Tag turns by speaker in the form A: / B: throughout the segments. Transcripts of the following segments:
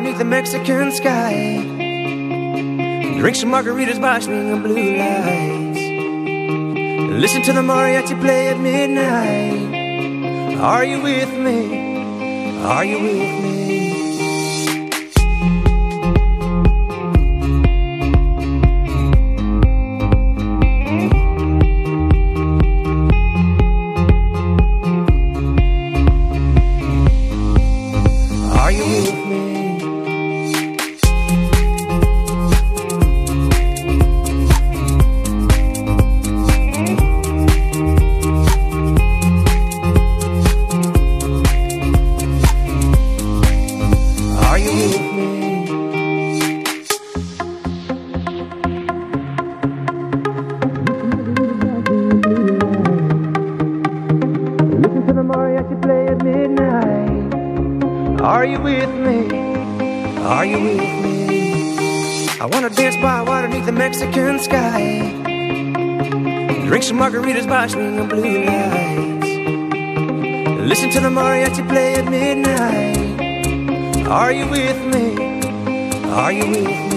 A: underneath the Mexican sky. Drink some margaritas by swinging blue lights. Listen to the mariachi play at midnight. Are you with me? Are you with me? Mexican sky. Drink some margaritas by swinging blue lights. Listen to the mariachi play at midnight. Are you with me? Are you with me?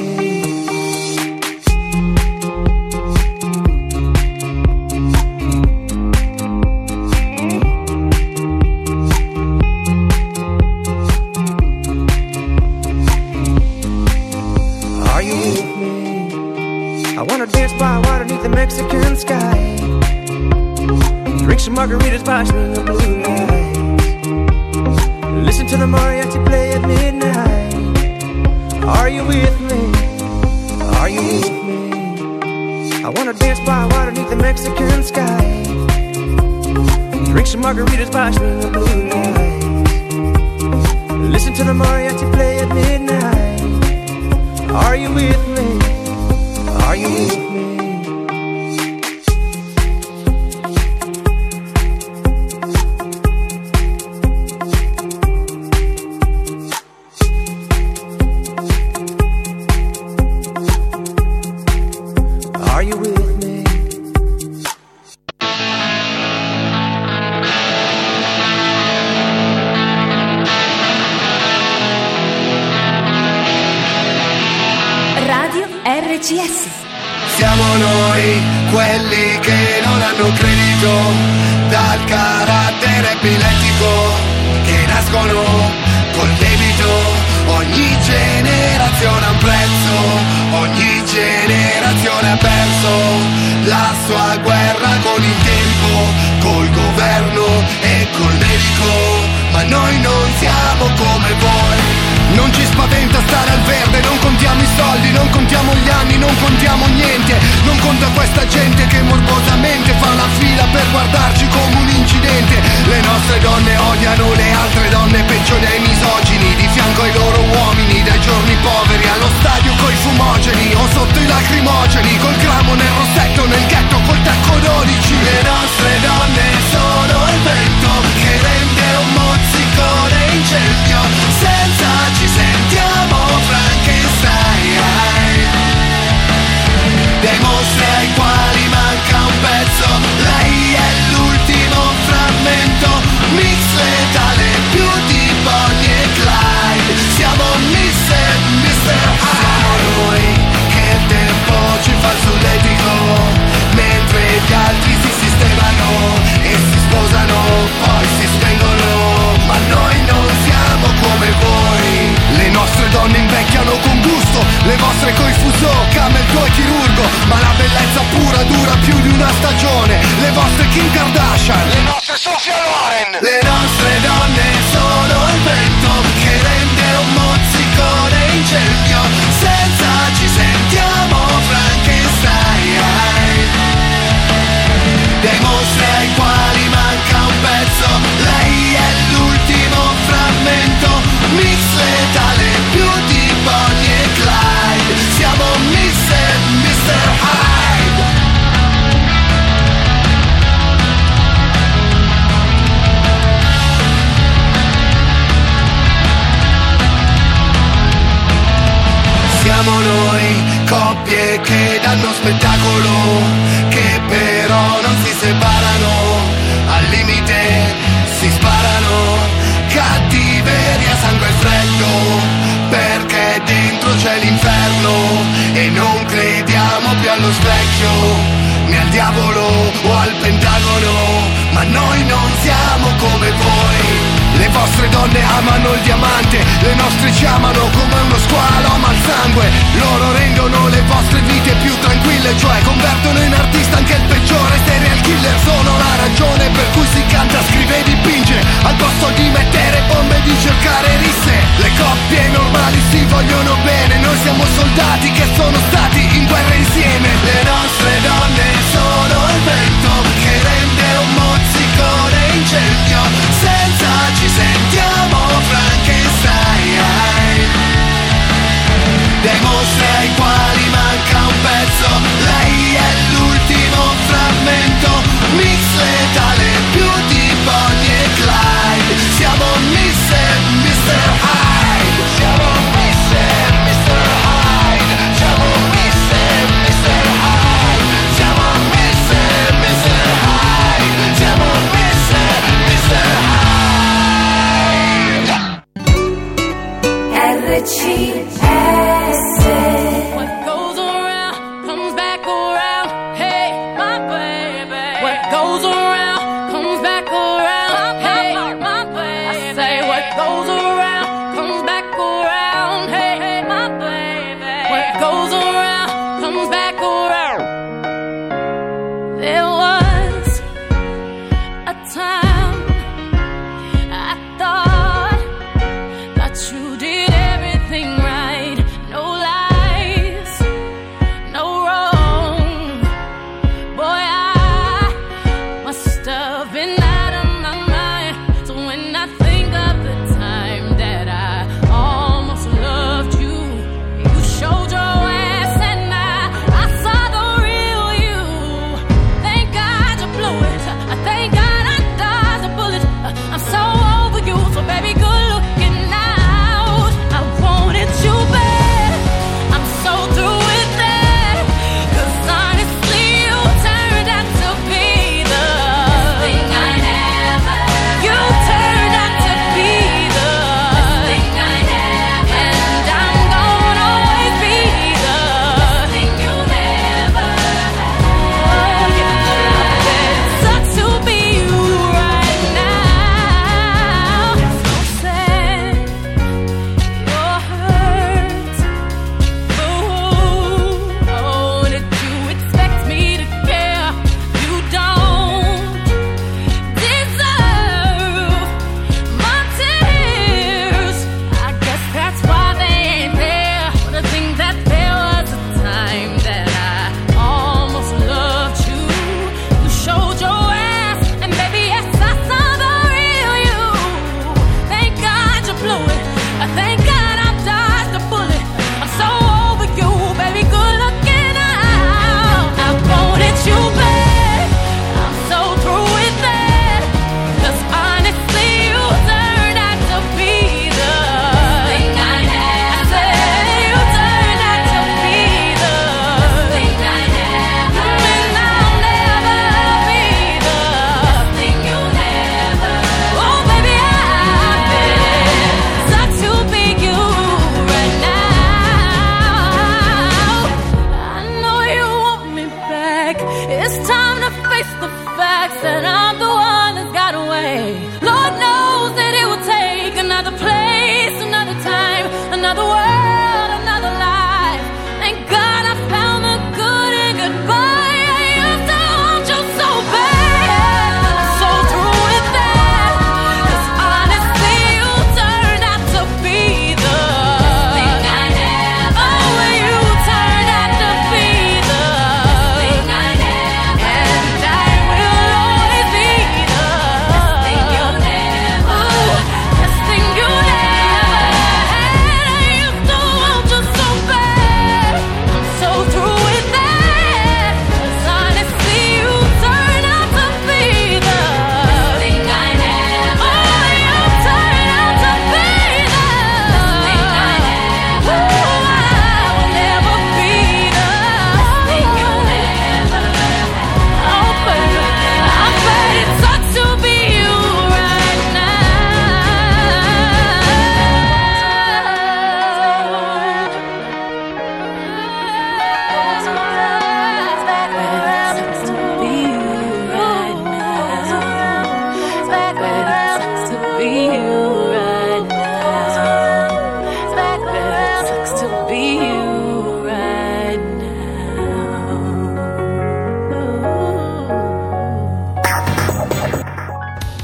A: Mexican sky. Drink some margaritas by swinging blue lights. Listen to the mariachi play at midnight. Are you with me? Are you with me? I wanna dance by water beneath the Mexican sky. Drink some margaritas by swinging blue lights. Listen to the mariachi play at midnight. Are you with me? Are you with me?
B: Siamo noi quelli che non hanno credito, dal carattere epilettico, che nascono col debito. Ogni generazione ha un prezzo, ogni generazione ha perso la sua guerra con il tempo, col governo e col medico. Ma noi non siamo come voi. Non ci spaventa stare al verde, non contiamo i soldi, non contiamo gli anni, non contiamo niente. Non conta questa gente che morbosamente fa la fila per guardarci come un incidente. Le nostre donne odiano le altre donne, peggio dei misogini, di fianco ai loro uomini, dai giorni poveri allo stadio coi fumogeni o sotto i lacrimogeni, col gramo nel rossetto, nel ghetto, col tacco 12. Le nostre donne sono il vento che rende un mozzicone incendio, senza ci sentiamo Frankenstein. Dei mostri ai quali manca un pezzo, lei è l'ultimo frammento, mix letale più di Bonnie e Clyde. Siamo Miss e Mr. Hyde. Siamo noi che il tempo ci fa solletico, mentre gli altri si sistemano e si sposano, poi si spengono. Ma noi non siamo come voi. Le nostre donne invecchiano con gusto, le vostre coi fuso, camel tuo chirurgo. Ma la bellezza pura dura più di una stagione. Le vostre Kim Kardashian, le nostre Sofia Loren. Le nostre donne sono il vento che rende un mozzicone incendio, senza ci sentiamo Frankenstein. Dei mostri ai quali manca un pezzo, lei è l'ultimo frammento, mix letale più di Bonnie e Clyde. Siamo Miss e Mr. Hyde. Siamo noi coppie che danno spettacolo, che però non si separano, al limite si sparano, cattiveria, sangue freddo, per c'è l'inferno e non crediamo più allo specchio, né al diavolo o al Pentagono, ma noi non siamo come voi. Le vostre donne amano il diamante, le nostre ci amano come uno squalo ama il sangue. Loro rendono le vostre vite più tranquille, cioè convertono in artista anche il peggiore serial killer. Sono la ragione per cui si canta, scrive e dipinge, al posto di mettere bombe e di cercare risse. Le coppie normali si vogliono bene, noi siamo soldati che sono stati in guerra insieme. Le nostre donne sono il vento che rende un mozzicone incendio, senza ci sentiamo Frankenstein. Dei mostri ai quali manca un pezzo, lei è l'ultimo frammento, mix letale più di Bonnie e Clyde. Siamo Miss e Mr. Hyde, siamo Miss e Mr. Hyde, siamo Miss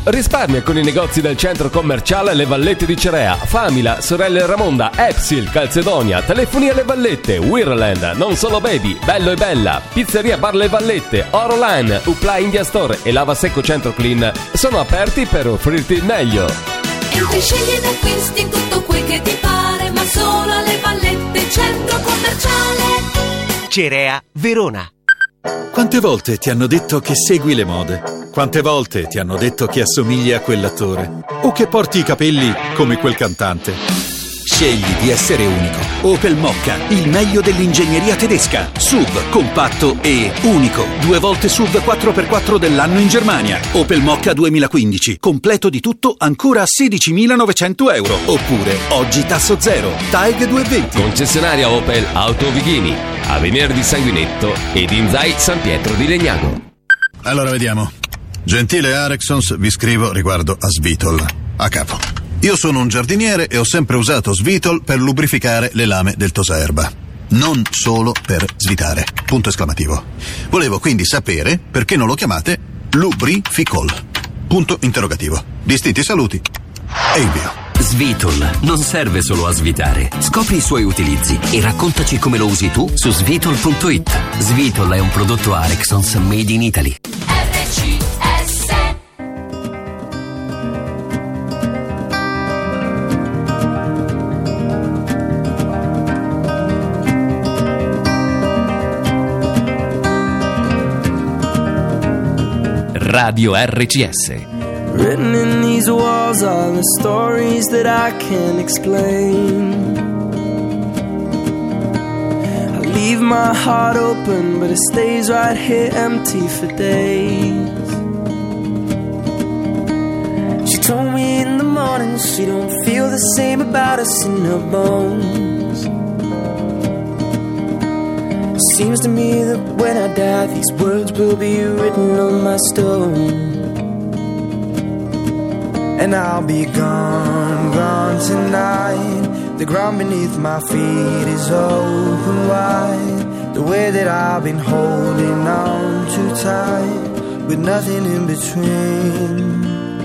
C: Risparmia con i negozi del centro commerciale Le Vallette di Cerea, Famila, Sorelle Ramonda, Epsil, Calzedonia, Telefonia Le Vallette, Wirland, Non Solo Baby, Bello e Bella, Pizzeria Bar Le Vallette, Oroline, Upla India Store e Lava Secco Centro Clean sono aperti per offrirti il meglio.
D: Entri, scegli ed acquisti tutto quel che ti pare, ma solo alle Vallette centro commerciale
E: Cerea, Verona.
F: Quante volte ti hanno detto che segui le mode? Quante volte ti hanno detto che assomigli a quell'attore? O che porti i capelli come quel cantante? Scegli di essere unico. Opel Mokka, il meglio dell'ingegneria tedesca. SUV, compatto e unico. 2 volte SUV 4x4 dell'anno in Germania. Opel Mokka 2015. Completo di tutto ancora a 16.900 euro. Oppure, oggi tasso zero. TAEG 220.
C: Concessionaria Opel Auto Vighini, a Venerdì Sanguinetto ed Inzai San Pietro di Legnago.
G: Allora vediamo. Gentile Arexons, vi scrivo riguardo a Svitol. A capo. Io sono un giardiniere e ho sempre usato Svitol per lubrificare le lame del tosaerba. Non solo per svitare. Punto esclamativo. Volevo quindi sapere perché non lo chiamate Lubrificol. Punto interrogativo. Distinti saluti e invio.
H: Svitol non serve solo a svitare. Scopri i suoi utilizzi e raccontaci come lo usi tu su svitol.it. Svitol è un prodotto Arexons made in Italy.
C: Radio RCS.
A: Written in these walls are the stories that I can't explain. I leave my heart open, but it stays right here empty for days. She told me in the morning she don't feel the same about us in her bones. Seems to me that when I die, these words will be written on my stone. And I'll be gone, gone tonight. The ground beneath my feet is open wide. The way that I've been holding on too tight, with nothing in between.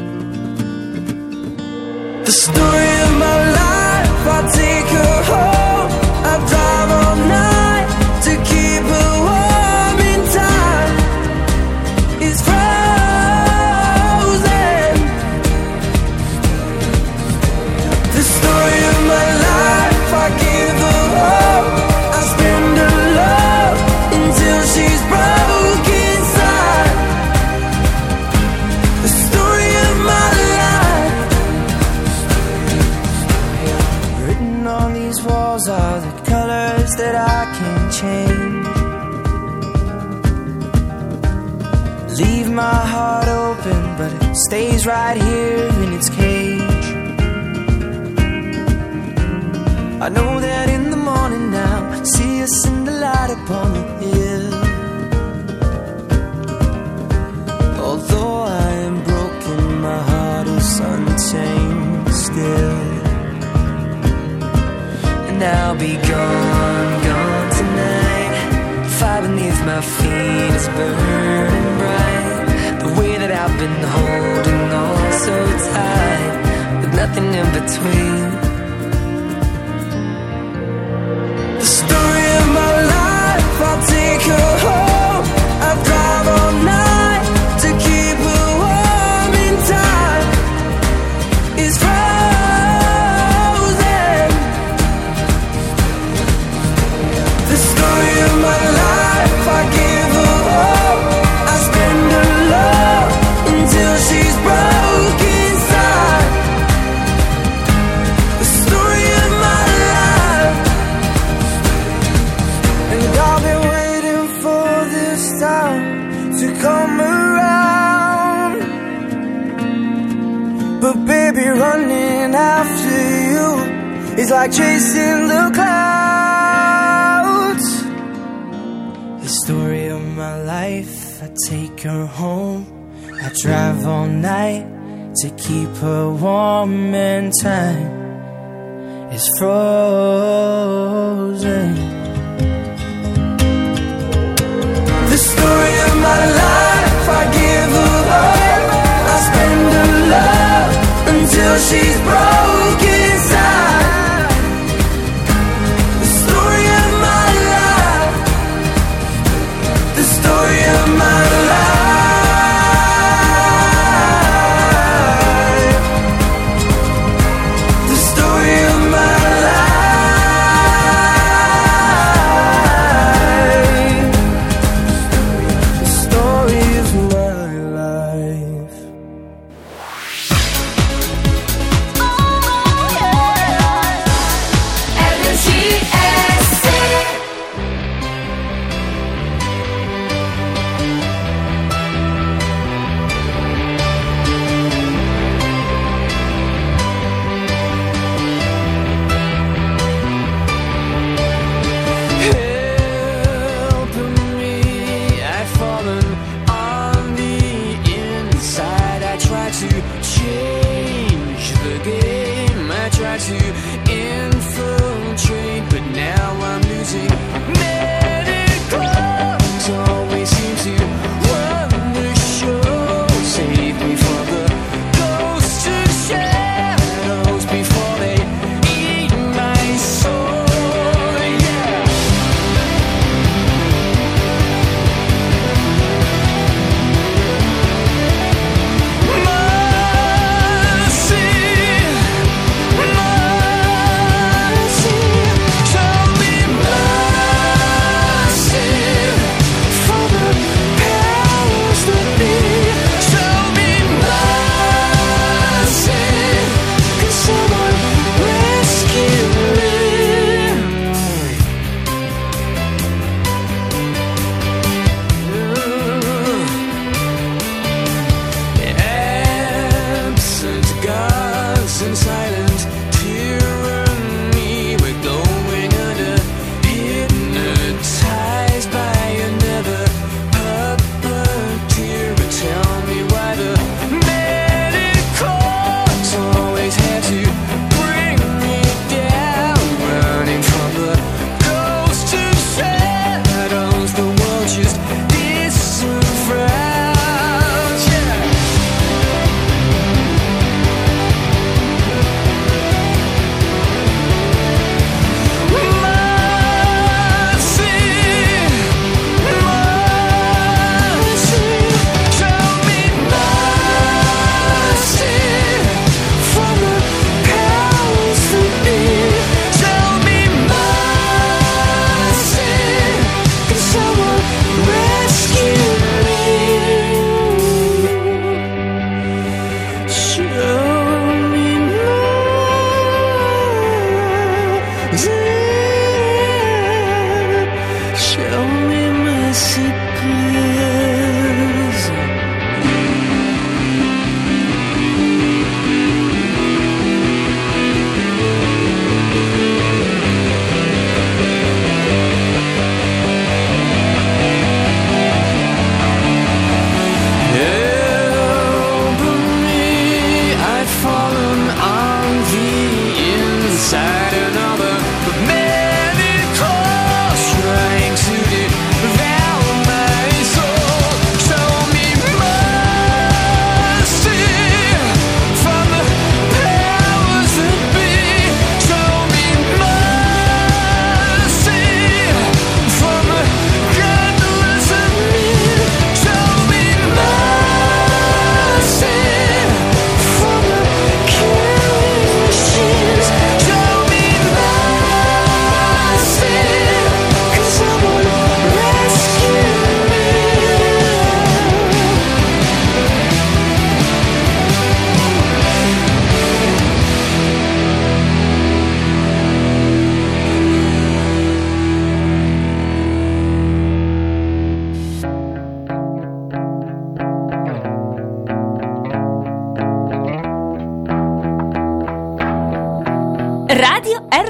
A: The story of my life, I'll take her home. I'll drive all night to keep her warm in time. It's frozen. The story of my life, I give her hope. I spend her love until she's broke inside. The story of my life. Written on these walls are the colors that I can't change. Leave my heart open, but it stays right here in its cage. I know that in the morning now, see us in the light upon the hill. Although I am broken, my heart is unchained still. And I'll be gone, gone tonight. The fire beneath my feet is burning bright. The way that I've been holding on so tight, with nothing in between. The story of my life, I'll take her home. I'll drive all night to keep her warm in time. It's frozen. The story of my life, I give her hope. I spend her love until she's broke inside. The story of my life. And I've been waiting for this time to come around. But baby, running after you is like chasing the clouds. The story of my life, I take her home. I drive all night to keep her warm and time is frozen. The story of my life, I give her hope. I spend her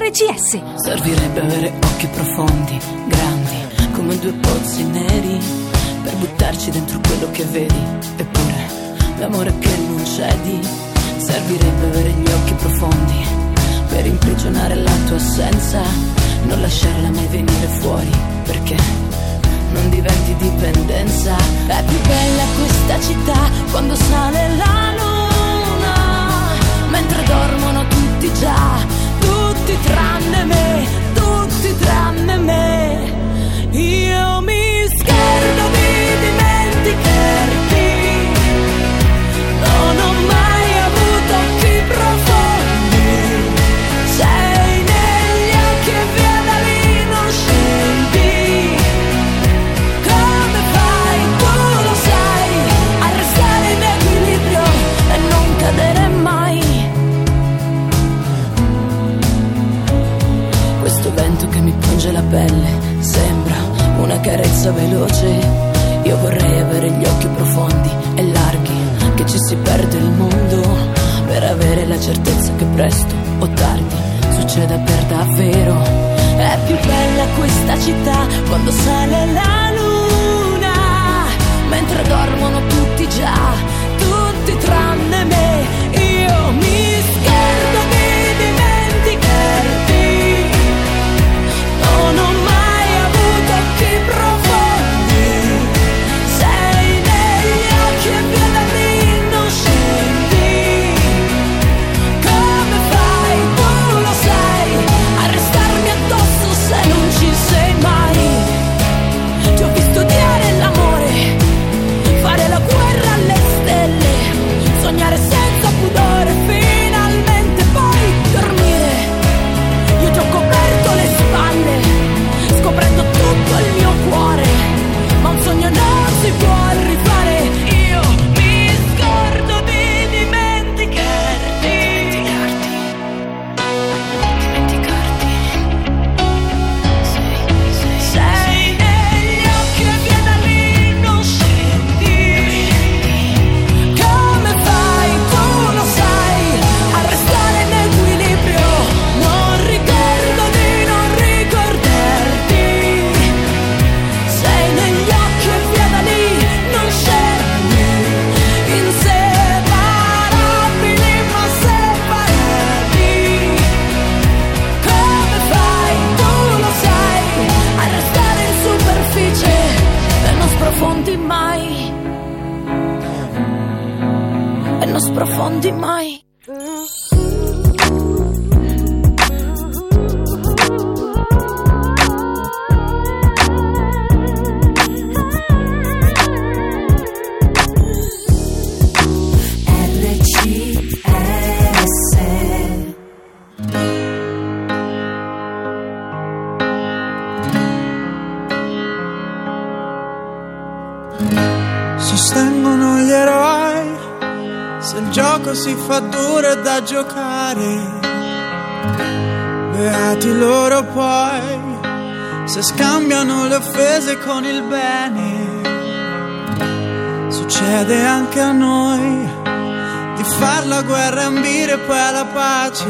E: RCS.
I: Servirebbe avere occhi profondi, grandi, come due pozzi neri, per buttarci dentro quello che vedi. Eppure l'amore che non cedi. Servirebbe avere gli occhi profondi, per imprigionare la tua assenza, non lasciarla mai venire fuori, perché non diventi dipendenza. È più bella questa città quando sale la luna, mentre dormono tutti già, tutti tranne me, tutti tranne me. Io mi scherzo di dimenticarti, non ho mai avuto occhi profondi, sei negli occhi e via da lì non scendi. Come fai, tu lo sai, a restare in equilibrio e non cadere mai. Questo vento che mi punge la pelle sembra una carezza veloce. Io vorrei avere gli occhi profondi e larghi, che ci si perde il mondo, per avere la certezza che presto o tardi succeda per davvero. È più bella questa città quando sale la luna, mentre dormono tutti già, tutti tranne me. Io mi scherzo di dimenticarti, non ho mai avuto occhi profondi, sei negli occhi e via da lì non scendi. Come fai, tu lo sai, a restarmi addosso se non ci sei mai. Ti ho visto odiare l'amore, fare la guerra alle stelle, sognare senza pudore, finalmente poi dormire. Io ti ho coperto le spalle, scoprendo tutto il mio cuore, ma un sogno non si può rifare. Io mi scordo di dimenticarti, sei negli occhi e via da lì non scendi. Come fai, tu lo sai, a restare in equilibrio, non ricordo di non ricordarti. Sei negli occhi e via da lì non scendi. Inseparabili ma separati. Come fai, tu lo sai, a restare in superficie e non sprofondi mai, e non sprofondi mai.
A: Sostengono gli eroi, se il gioco si fa duro è da giocare. Beati loro poi, se scambiano le offese con il bene. Succede anche a noi di far la guerra e ambire poi alla pace.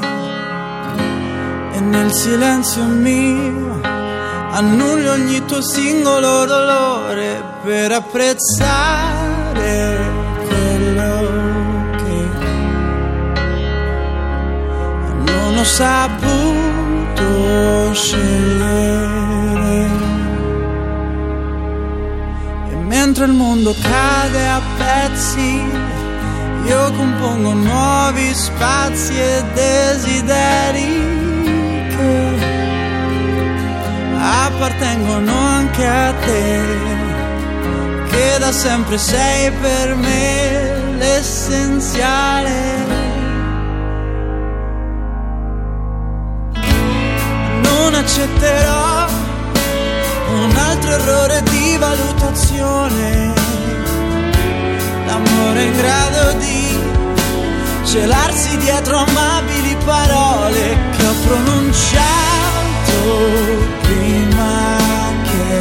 A: E nel silenzio mio annullo ogni tuo singolo dolore per apprezzare quello che non ho saputo scegliere. E mentre il mondo cade a pezzi, io compongo nuovi spazi e desideri appartengono anche a te, che da sempre sei per me l'essenziale. Non accetterò un altro errore di valutazione, l'amore in grado di celarsi dietro amabili parole che ho pronunciato prima che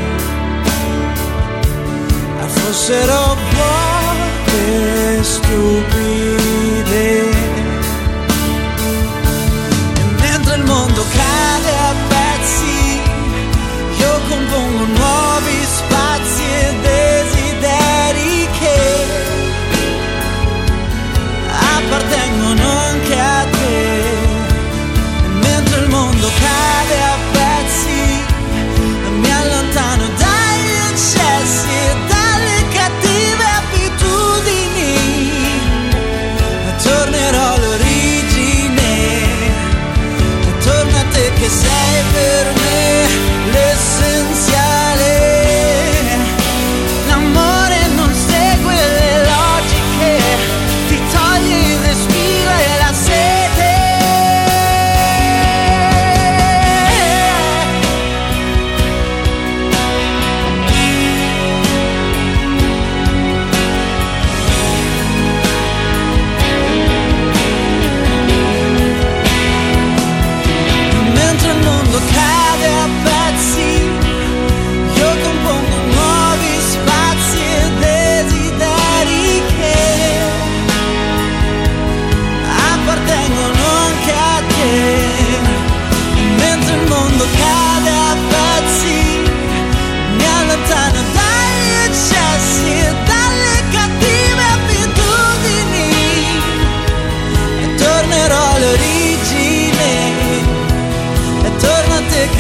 A: fossero vuote, stupide. E mentre il mondo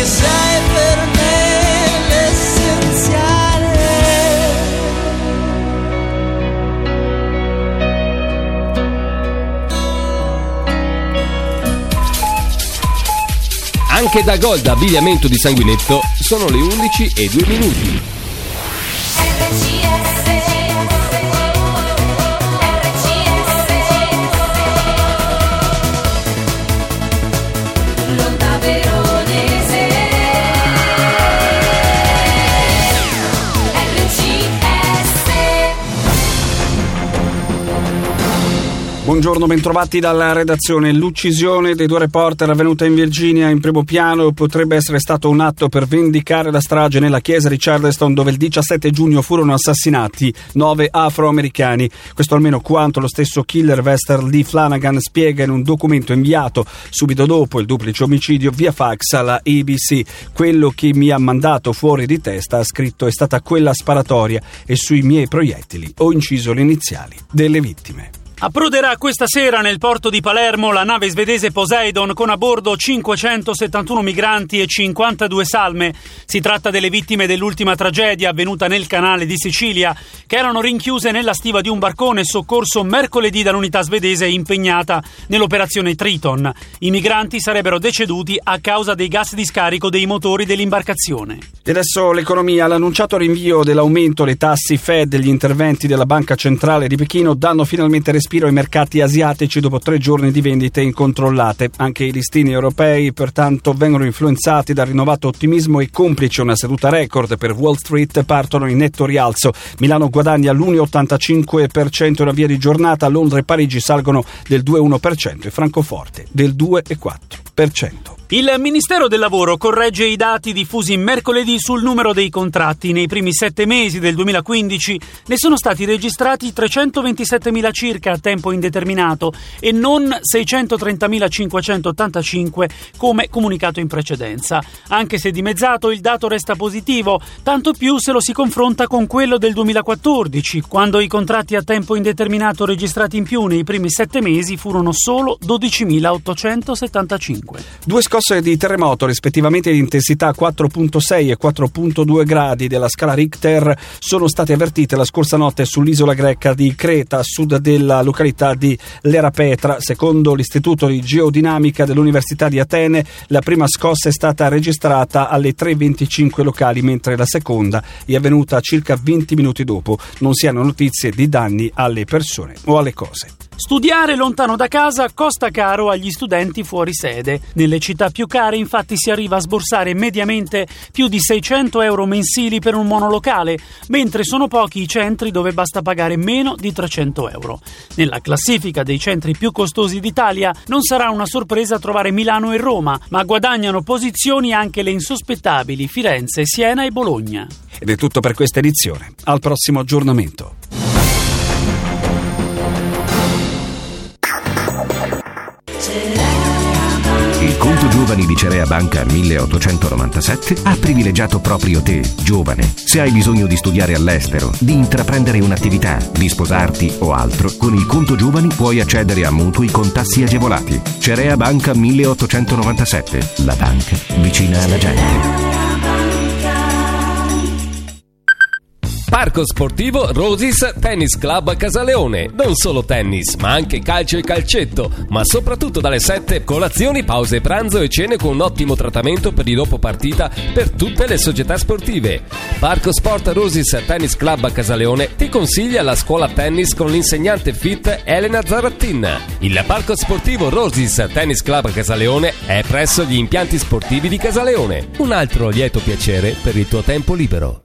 A: perché sei per me l'essenziale.
C: Anche da Gold Abbigliamento di Sanguinetto sono le 11:02.
E: Buongiorno, bentrovati dalla redazione. L'uccisione dei due reporter avvenuta in Virginia in primo piano potrebbe essere stato un atto per vendicare la strage nella chiesa di Charleston, dove il 17 giugno furono assassinati 9 afroamericani. Questo almeno quanto lo stesso killer Vester Lee Flanagan spiega in un documento inviato subito dopo il duplice omicidio via fax alla ABC. Quello che mi ha mandato fuori di testa, ha scritto, è stata quella sparatoria e sui miei proiettili ho inciso le iniziali delle vittime.
J: Approderà questa sera nel porto di Palermo la nave svedese Poseidon con a bordo 571 migranti e 52 salme. Si tratta delle vittime dell'ultima tragedia avvenuta nel canale di Sicilia, che erano rinchiuse nella stiva di un barcone soccorso mercoledì dall'unità svedese impegnata nell'operazione Triton. I migranti sarebbero deceduti a causa dei gas di scarico dei motori dell'imbarcazione.
E: E adesso l'economia. L'annunciato rinvio dell'aumento dei tassi Fed e gli interventi della Banca Centrale di Pechino danno finalmente respiro ai mercati asiatici dopo 3 giorni di vendite incontrollate. Anche i listini europei pertanto vengono influenzati dal rinnovato ottimismo e complice una seduta record per Wall Street partono in netto rialzo. Milano guadagna l'1,85% in avvio di giornata, Londra e Parigi salgono del 2,1% e Francoforte del 2,4%.
J: Il Ministero del Lavoro corregge i dati diffusi mercoledì sul numero dei contratti. Nei primi 7 mesi del 2015 ne sono stati registrati 327.000 circa a tempo indeterminato e non 630.585 come comunicato in precedenza. Anche se dimezzato, il dato resta positivo, tanto più se lo si confronta con quello del 2014, quando i contratti a tempo indeterminato registrati in più nei primi 7 mesi furono solo 12.875.
E: Due scosse di terremoto, rispettivamente di intensità 4.6 e 4.2 gradi della scala Richter, sono state avvertite la scorsa notte sull'isola greca di Creta, a sud della località di Lerapetra. Secondo l'Istituto di Geodinamica dell'Università di Atene, la prima scossa è stata registrata alle 3:25 locali, mentre la seconda è avvenuta circa 20 minuti dopo. Non si hanno notizie di danni alle persone o alle cose.
J: Studiare lontano da casa costa caro agli studenti fuori sede. Nelle città più care, infatti, si arriva a sborsare mediamente più di 600 euro mensili per un monolocale, mentre sono pochi i centri dove basta pagare meno di 300 euro. Nella classifica dei centri più costosi d'Italia non sarà una sorpresa trovare Milano e Roma, ma guadagnano posizioni anche le insospettabili Firenze, Siena e Bologna.
E: Ed è tutto per questa edizione. Al prossimo aggiornamento.
K: Il conto giovani di Cerea Banca 1897 ha privilegiato proprio te, giovane. Se hai bisogno di studiare all'estero, di intraprendere un'attività, di sposarti o altro, con il conto giovani puoi accedere a mutui con tassi agevolati. Cerea Banca 1897, la banca vicina alla gente.
C: Parco sportivo Rosys Tennis Club Casaleone. Non solo tennis, ma anche calcio e calcetto, ma soprattutto dalle 7 colazioni, pause pranzo e cene con un ottimo trattamento per il dopo partita per tutte le società sportive. Parco Sport Rosys Tennis Club Casaleone ti consiglia la scuola tennis con l'insegnante fit Elena Zarattin. Il Parco sportivo Rosys Tennis Club Casaleone è presso gli impianti sportivi di Casaleone. Un altro lieto piacere per il tuo tempo libero.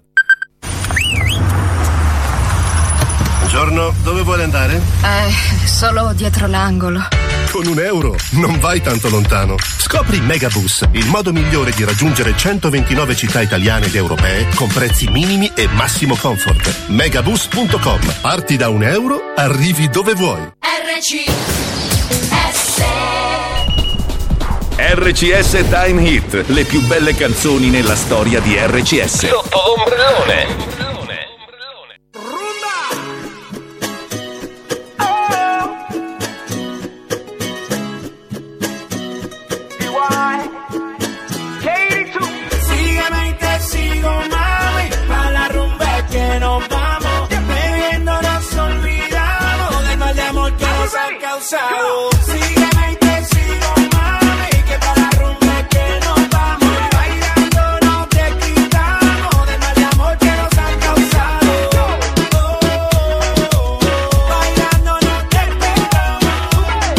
G: Buongiorno, dove vuole andare?
L: Solo dietro l'angolo.
G: Con €1 non vai tanto lontano. Scopri Megabus, il modo migliore di raggiungere 129 città italiane ed europee con prezzi minimi e massimo comfort. Megabus.com. Parti da €1, arrivi dove vuoi.
M: RCS Time Hit, le più belle canzoni nella storia di RCS.
C: Sotto l'ombrellone.
A: Katie too. causado. Sígueme y te sigo, mami, que para la rumba es que nos vamos. Bailando no te quitamos del mal de amor que nos han causado. Bailando no te quitamos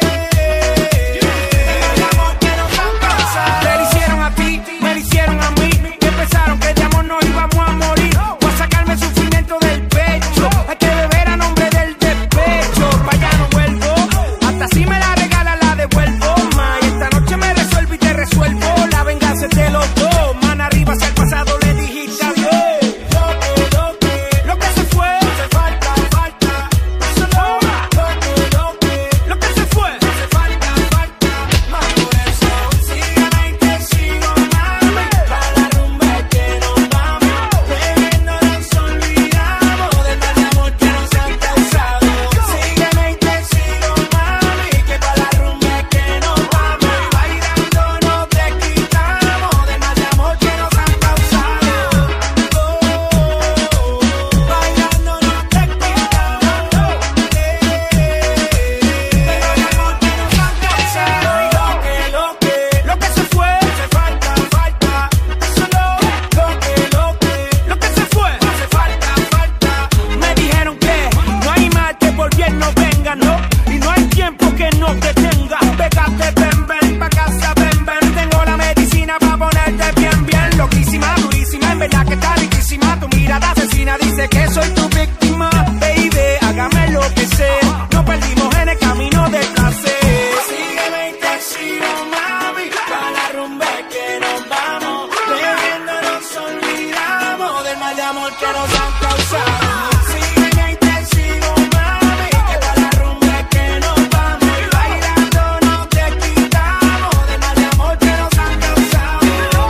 A: del amor que nos han causado. Te lo hicieron a ti, me lo hicieron a mí. Empezaron que de amor nos íbamos a morir. Voy a sacarme el sufrimiento del pecho. Hay que beber a nombre del despecho. Pa' allá no vuelvo. Hasta si me la regala la devuelvo. Ma, y esta noche me resuelvo y te resuelvo. La venganza es de los dos. Man arriba hacia el pasado le dijiste adiós. Lo que se fue, hace falta. Eso no, lo que se fue, hace falta. Más por eso, sígueme y te sigo, mami. Para la rumba es que nos vamos. Bebiendo nos olvidamos del mal de amor que nos han causado. Sígueme y te sigo, mami, que para la rumba es que nos vamos. Bailando no te quitamos del mal de amor que nos han causado. Bailando no te quitamos del amor que nos han causado. Lo que se fue, hace falta. Eso no, lo que se fue, hace falta. Me dijeron que no hay mal que por bien no venga, no. Y no hay tiempo que no te tenga. Pégate, ven, pa' casa, ven. Tengo la medicina pa' ponerte bien. Loquísima, durísima, en verdad que está riquísima. Tu mirada asesina dice que soy tu víctima. Baby, hágame lo que sea. Nos perdimos en el camino del placer. Sígueme y te sigo, mami. Pa' la rumba es que nos vamos. Bebiendo nos olvidamos del mal de amor que nos han causado. Sígueme y te sigo, mami, que pa' la rumba es que nos vamos. Bailando no te quitamos del mal de amor que nos han causado.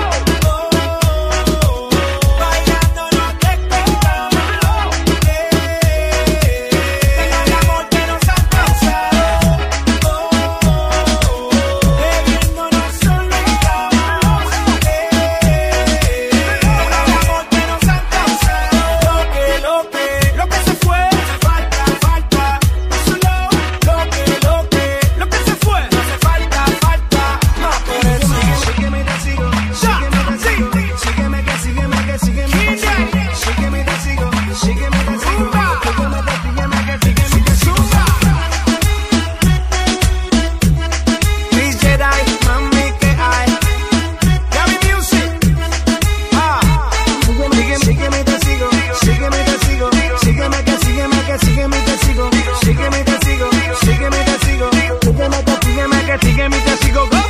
A: Bailando no te quitamos del mal de amor que nos han causado. Bebiendo nos olvidamos del mal de amor que nos han causado. Lo que se fue, hace falta. Eso no, lo que se fue, hace falta. Más por eso. Sígueme y te sigo. Sígueme que sígueme y te sigo. Sígueme que DJ Dai, mami, que hay. Gaby Music. Sígueme y te sigo. Sígueme que sígueme y te sigo. Sígueme y te sigo. Sígueme y te sigo. Go.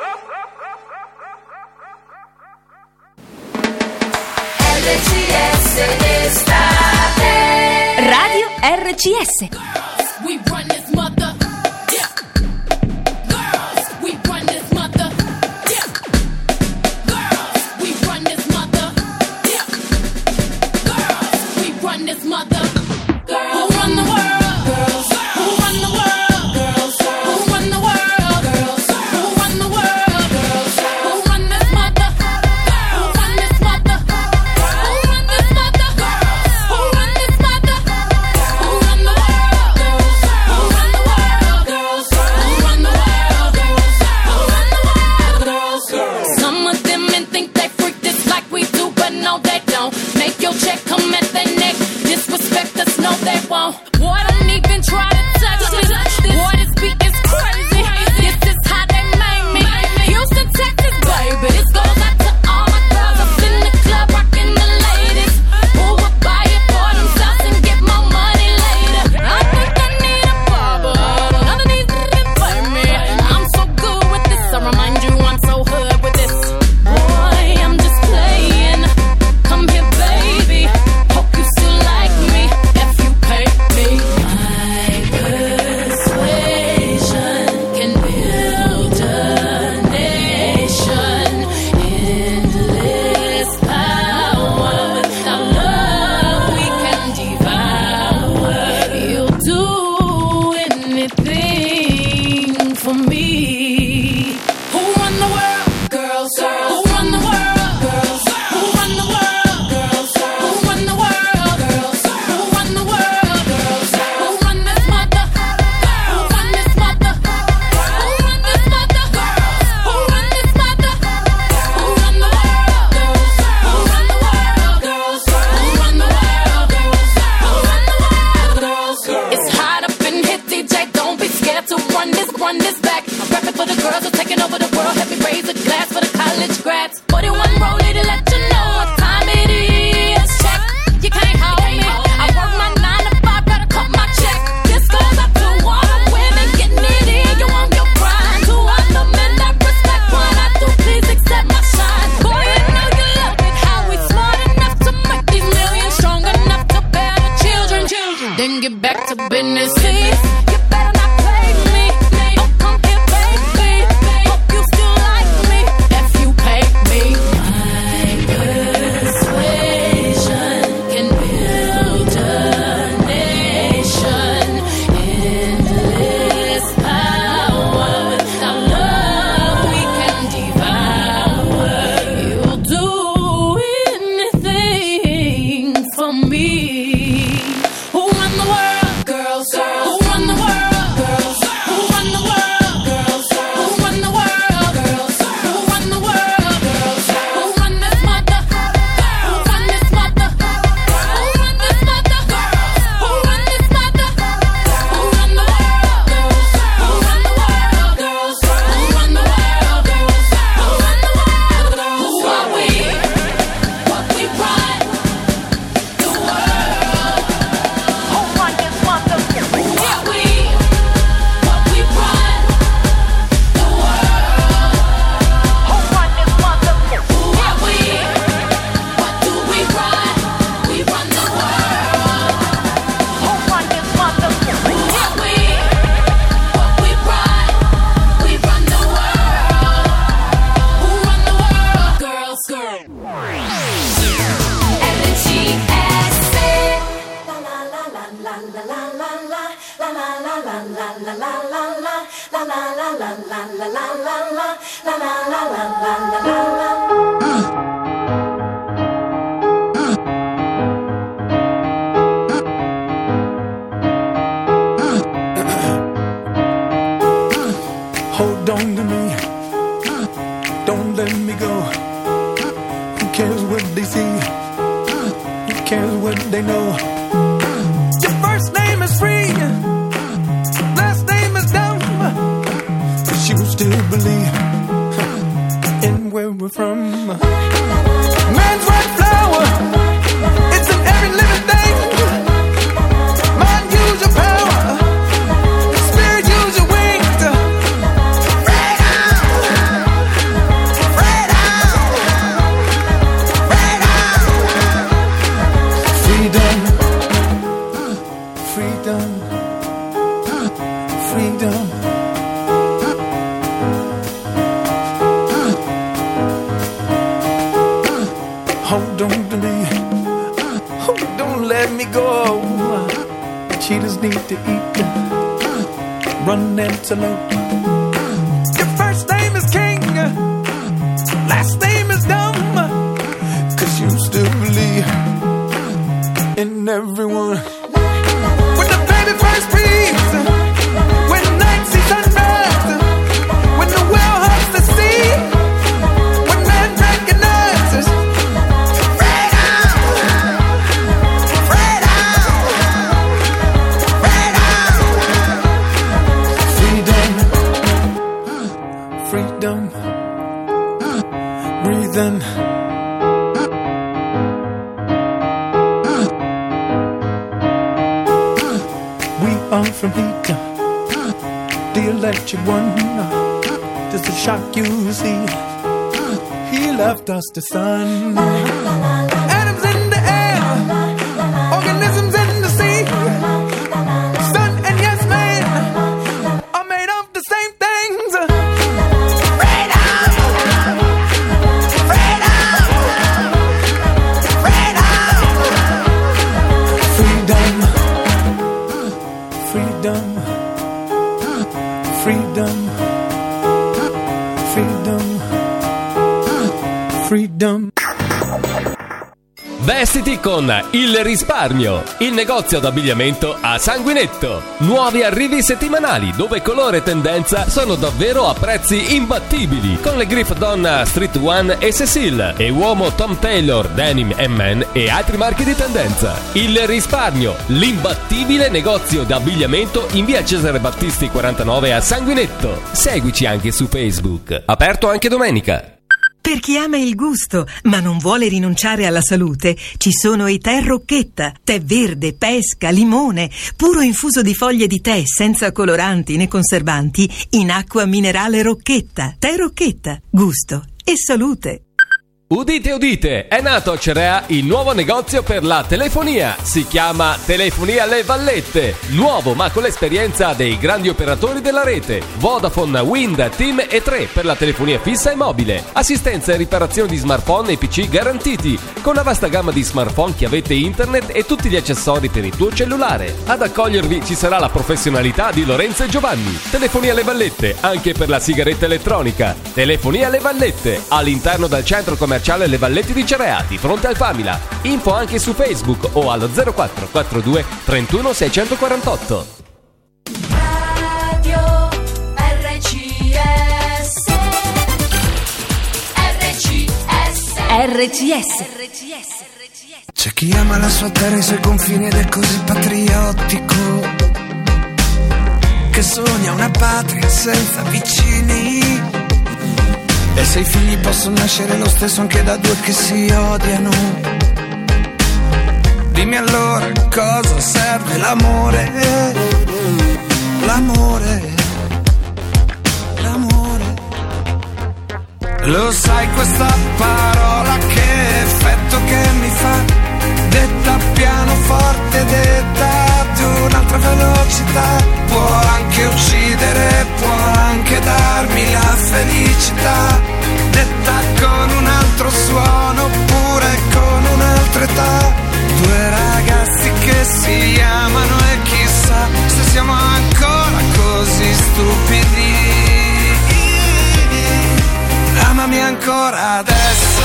D: RCS d'estate.
N: Radio RCS.
I: We run this mother. Yeah. Girls, we run this mother. Yeah. Girls, we run this mother. Yeah. Girls, we run this mother. Who run the world? Girls. Who run the world? Girls. Who run the world? Girls. Who run the world? Girls. Who run this mother? Who run this mother? Who run this mother? Who run this mother? Who run the world? business. You better not play me. Oh, come here, baby. Hope you still like me if you pay me. My persuasion can build a nation. Endless power. Without love, we can devour. You'll do anything for me. Who run the world? Girls. Who run the world? Girls. Who run the world? Girls. Who run the world? Girls. Who run the world? Girls. Who run this mother? Who run this mother? Who run this mother? Who run this mother? Who run the world? Girls. Who run the world? Girls. Who run the world? Girls. Who run the world? Who are we? What we run the world. Who run this mother? Who are we? What we run the world. Who run this mother? Who are we? What do we run? We run the world. Who run this mother? Who are we? What we run? We run the world. Who run the world? Girls.
A: Hold on to me, don't let me go. Who cares what they see? Who cares what they know? Your first name is free, last name is dumb, but you still believe in where we're from. Man's white flower, it's in every living thing. Mind, use your power. Spirit, use your wings. Freedom. Hold on to me. Don't let me go. Cheetahs need to eat. Run antelope. Your first name is King. Last name is dumb. 'Cause you still believe in everyone. When the baby first breathes, when the night sees sunrise, when the whale hugs the sea, when man recognizes freedom, freedom, freedom, breathing. We are from heat, the electric one. Just to shock you, see. He left us the sun. Atoms in the air, organisms in the sea. Sun and yes man are made of the same things. Freedom, freedom, freedom, freedom, freedom, freedom, freedom.
C: Vestiti con Il Risparmio, il negozio d'abbigliamento a sanguinetto. Nuovi arrivi settimanali dove colore e tendenza sono davvero a prezzi imbattibili, con le Griff Donna Street One e Cecil e uomo Tom Taylor, Denim & Men e altri marchi di tendenza. Il Risparmio, l'imbattibile negozio d'abbigliamento in via Cesare Battisti 49 a Sanguinetto. Seguici anche su Facebook, aperto anche domenica.
O: Per chi ama il gusto, ma non vuole rinunciare alla salute, ci sono i tè Rocchetta, tè verde, pesca, limone, puro infuso di foglie di tè senza coloranti né conservanti, in acqua minerale Rocchetta. Tè Rocchetta, gusto e salute.
C: Udite udite, è nato a Cerea il nuovo negozio per la telefonia, si chiama Telefonia Le Vallette, nuovo ma con l'esperienza dei grandi operatori della rete, Vodafone, Wind, TIM e 3 per la telefonia fissa e mobile, assistenza e riparazione di smartphone e PC garantiti, con una vasta gamma di smartphone, chiavette internet e tutti gli accessori per il tuo cellulare. Ad accogliervi ci sarà la professionalità di Lorenzo e Giovanni. Telefonia Le Vallette, anche per la sigaretta elettronica. Telefonia Le Vallette, all'interno del centro commerciale Le Vallette di Cerea, di fronte al Famila. Info anche su Facebook o allo 0442 31 648.
D: Radio RCS.
B: C'è chi ama la sua terra e i suoi confini ed è così patriottico che sogna una patria senza vicini. E se i figli possono nascere lo stesso anche da due che si odiano, dimmi allora cosa serve l'amore, l'amore, l'amore. Lo sai questa parola che effetto che mi fa, detta pianoforte, detta ad un'altra velocità, può anche uccidere, può anche darmi la felicità, detta con un altro suono oppure con un'altra età. Due ragazzi che si amano e chissà se siamo ancora così stupidi. Amami ancora adesso,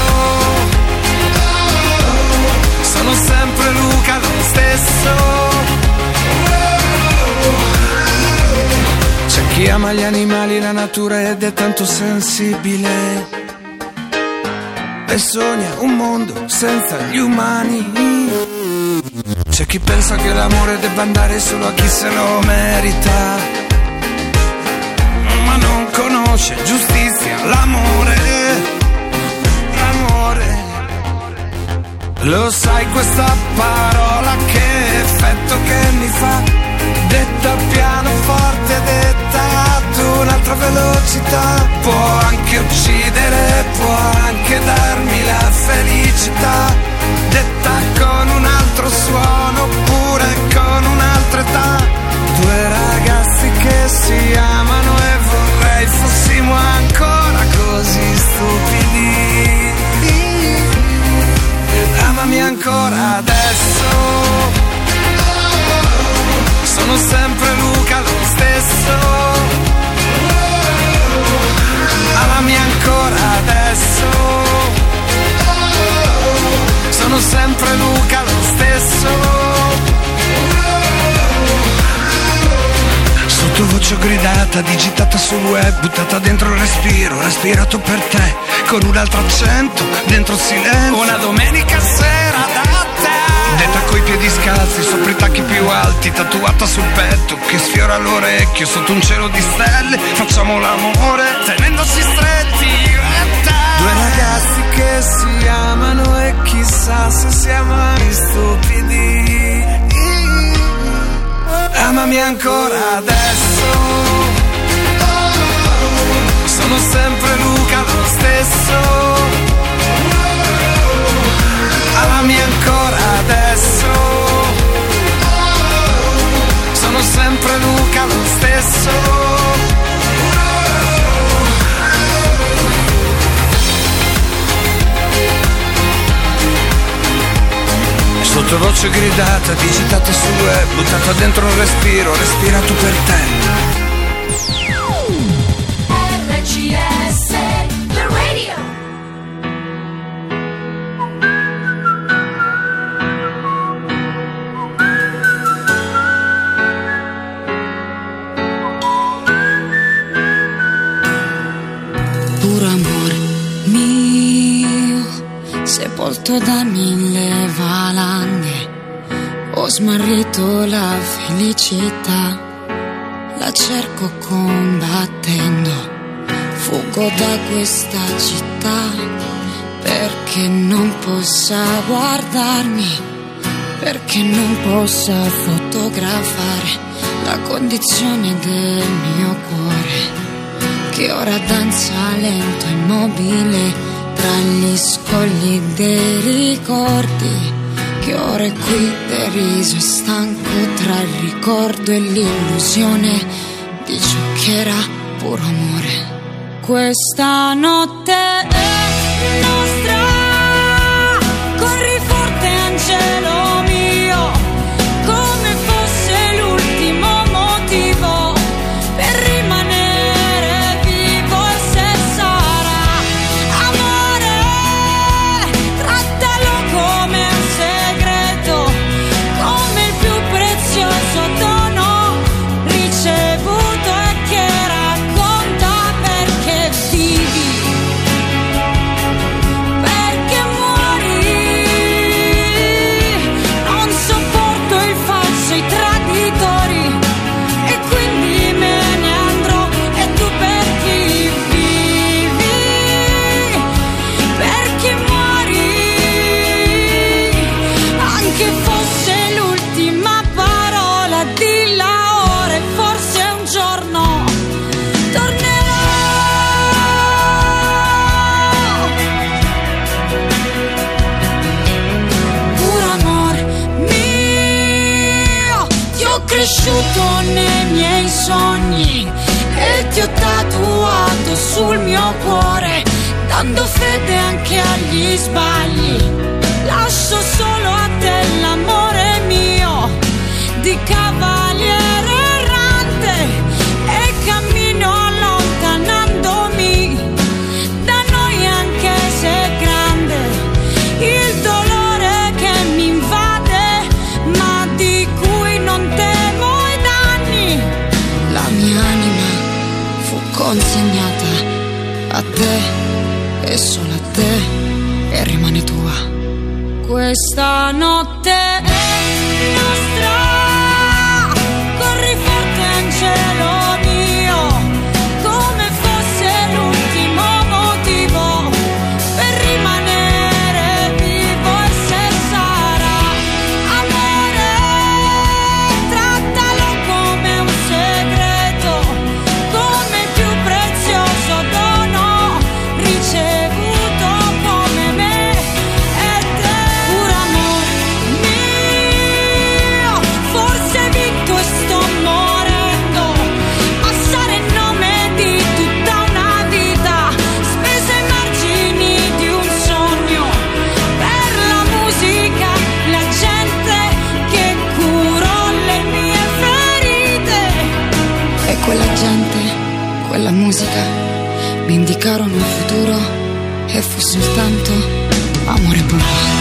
B: sono sempre Luca lo stesso. C'è chi ama gli animali, la natura ed è tanto sensibile e sogna un mondo senza gli umani. C'è chi pensa che l'amore debba andare solo a chi se lo merita, ma non conosce giustizia, l'amore, l'amore. Lo sai questa parola che effetto che mi fa, detta pianoforte, detta ad un'altra velocità, può anche uccidere, può anche darmi la felicità, detta con un altro suono oppure con un'altra età. Due ragazzi che si amano e vorrei fossimo ancora così stupidi. Amami ancora adesso, sono sempre Luca lo stesso. Amami ancora adesso, sono sempre Luca lo stesso. Sottovoce gridata, digitata sul web, buttata dentro il respiro, respirato per te, con un altro accento, dentro il silenzio. Una domenica sera da te, detta coi piedi scalzi, sopra i tacchi più alti, tatuata sul petto, che sfiora l'orecchio, sotto un cielo di stelle, facciamo l'amore, tenendosi stretti, due ragazzi che si amano e chissà se siamo stupidi. Amami ancora adesso, sono sempre Luca lo stesso. Amami ancora adesso, sono sempre Luca lo stesso. Sottovoce gridata, digitata sul web, buttata dentro il respiro, respirato per te.
D: RCS, the radio.
I: Puro amor mio, sepolto da 1000 valanghe, ho smarrito la felicità, la cerco combattendo, fuggo da questa città, perché non possa guardarmi, perché non possa fotografare la condizione del mio cuore, che ora danza lento, immobile,
P: tra gli scogli dei ricordi, che ora è qui deriso e stanco tra il ricordo e l'illusione di ciò che era puro amore. Questa notte è nostra, corri forte angelo mio, come fosse l'ultimo motivo per rimanere vivo. E se sarà amore, trattalo come un segreto, come il più prezioso dono ricevuto e che racconta perché vivi, perché muori. Non sopporto il falso, i traditori, e quindi me ne andrò. E tu per chi vivi, perché muori, anche fosse l'ultima parola, dilla ora e forse un giorno tornerò. Puro amor mio, ti ho cresciuto nei miei sogni e ti ho tatuato sul mio cuore, dando fede anche agli sbagli. Lascio solo a te l'amore mio di cavaliere errante e cammino allontanandomi da noi, anche se è grande il dolore che mi invade, ma di cui non temo i danni. La mia anima fu consegnata a te e solo a te, e rimane tua. Questa notte è nostra, corri forte angelo mio, come fosse l'ultimo motivo per rimanere vivo. E se sarà amore, trattalo come un segreto, come il più prezioso dono ricevuto come me e te. Puro amor mio, forse vinto e sto morendo, passare il nome di tutta una vita, spese ai margini di un sogno, per la musica, la gente che curò le mie ferite. E quella gente, quella musica mi indicarono il futuro, e fu soltanto amore puro.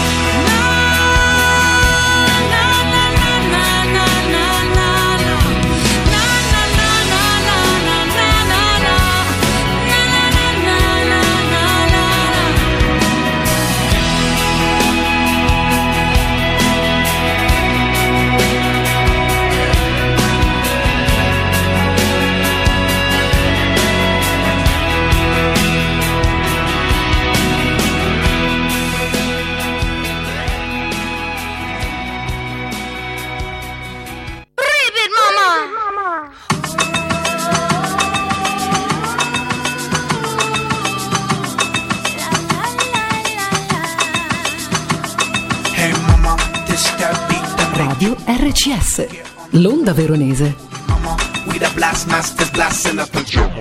Q: Radio RCS, l'onda veronese.
A: We the blast masters blasting up the drum.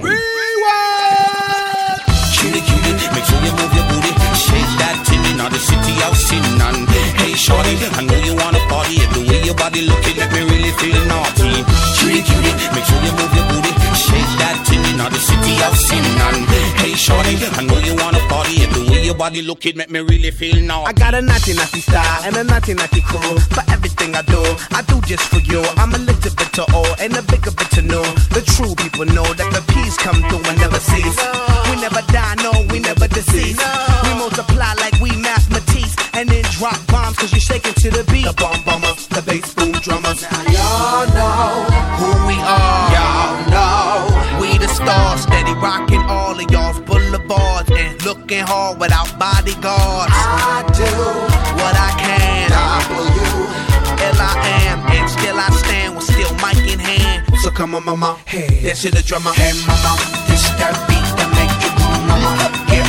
R: Cutie, cutie, make sure you move your booty. Shake that titty, now the city out sitting on. Hey shorty, I know you wanna party. And the way your body looking, let me really feel naughty. Cutie, cutie, make sure you move your booty. Shake that titty, now the city out sitting on. Hey shorty, I know you wanna party. And the way your body looking, make me really feel naughty.
A: I got a naughty naughty style and a naughty naughty crew. For everything I do just for you. I'm a little bit to old and a bigger bit to know. The true people know that the peace come through and never cease. We never die, no, we never decease. We multiply like we mathematics and then drop bombs cause you're shaking to the beat. The bomb bombers, the bass boom drummers. Now y'all know who we are. Y'all know we the stars, steady rocking all of y'all's boulevards and looking hard without bodyguards. I do what I can. W-L-I-am, and still I stand with still mic in hand. So come on, mama, hey, this is the drummer. Hey, mama, this that beat that make you move, mama. Get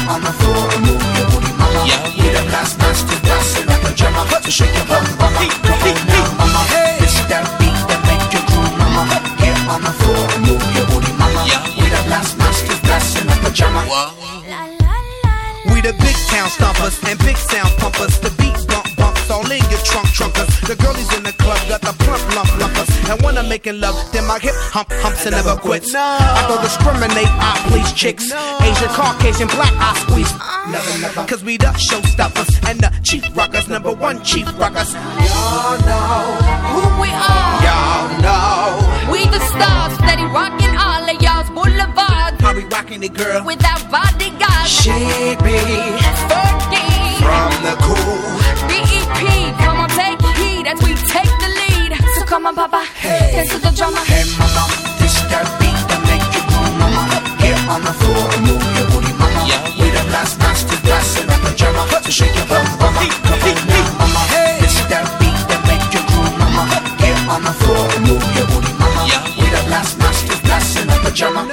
B: on the floor and move your booty, mama. We the last master dancing on the jammer. So shake your bum, mama. Come on now, mama. This that beat that make you groove, mama. Get on the floor and move your booty, mama. We the last master dancing on the jammer.
S: We the big town stompers and big sound pumpers. The beat bumps all in your trunkers. The girlies in the club got the plump lumpers. And when I'm making love, then my hip humps and never quits. I don't discriminate, I please chicks. Asian, Caucasian, black, I squeeze. Never. Cause we the showstoppers and the chief rockers, number one chief rockers.
D: Y'all know who we are.
S: Y'all know
D: We the stars, steady rocking all of y'all's boulevards.
S: how we rocking it, girl.
D: Without bodyguards.
S: She be
D: Fergie
S: from the cool.
D: BEP, come on, take heed as we take the lead. So come on, Papa, dance to the drummer.
B: Hey mama, this that beat that make you groove, mama. Get on the floor and move your booty, mama. We the last master dancing on the jammer. So shake your bum, mama. Come on now, mama. This that beat that make you groove, mama. Get on the floor and move your booty, mama. We the last master dancing on the jammer.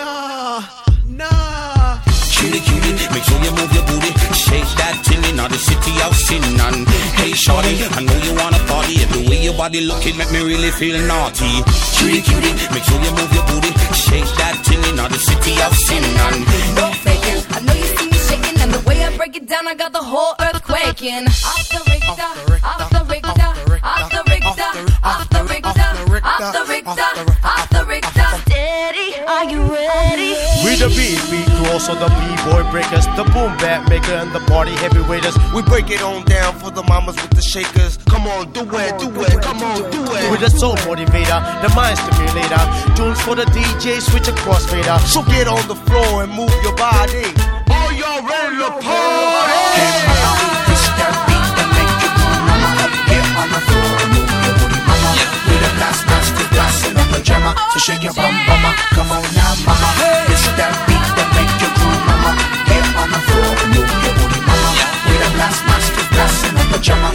R: Cutie, make sure you move your booty. Shake that tinny, now the city I've seen none. Hey shorty, I know you wanna party. And the way your body looking make me really feel naughty. Cutie, make sure you move your booty. Shake that tinny, now the city I've seen none.
D: No faking, I know you see me shaking. And the way I break it down, I got the whole earth quaking. Off the Richter, off the Richter, off the Richter, off the Richter, off the Richter, off the Richter. Steady, are you ready?
T: We the beat crew, also the b-boy breakers, the boom bap maker and the party heavyweighters. We break it on down for the mamas with the shakers. Come on, do it, come on, do it. With the soul motivator, the mind stimulator. Tunes for the DJ, switch across fader. So get on the floor and move your body. Are y'all ready to party?
B: Hey mama, this that beat that make you groove, mama. Get on the floor and move your booty, mama. We the last master dancing on the jammer. So shake your bum, mama. Come on now, mama. This that beat that make you groove, mama. Get on the floor and move your booty, mama. We the last master dancing on the jammer.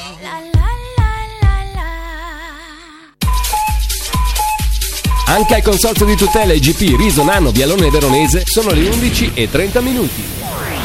C: Anche al consorzio di tutela IGP Riso Nano Vialone Veronese sono le 11:30.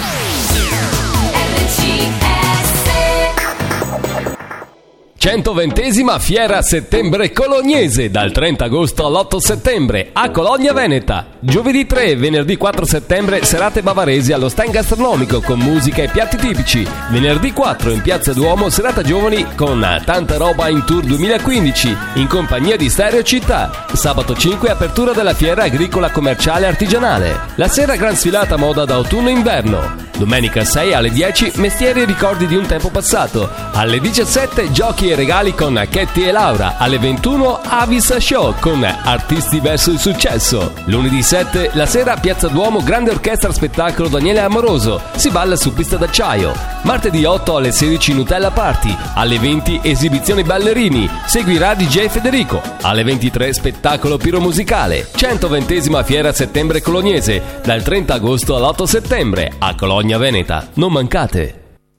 C: 120esima Fiera Settembre Colognese dal 30 agosto all'8 settembre a Cologna Veneta. Giovedì 3 e venerdì 4 settembre serate bavaresi allo stand gastronomico con musica e piatti tipici. Venerdì 4 in Piazza Duomo serata giovani con Tanta Roba in Tour 2015 in compagnia di Stereo Città. Sabato 5 apertura della Fiera Agricola Commerciale Artigianale. La sera gran sfilata moda d'autunno-inverno. Domenica 6 alle 10 mestieri e ricordi di un tempo passato. Alle 17 giochi e regali con Ketty e Laura. Alle 21 Avis Show con artisti verso il successo. Lunedì 7 la sera a Piazza Duomo grande orchestra spettacolo Daniele Amoroso. Si balla su pista d'acciaio. Martedì 8 alle 16 Nutella Party. Alle 20 esibizioni ballerini. Seguirà DJ Federico. Alle 23 spettacolo piromusicale. 120esima Fiera Settembre Colognese dal 30 agosto all'8 settembre a Cologna Veneta. Non mancate!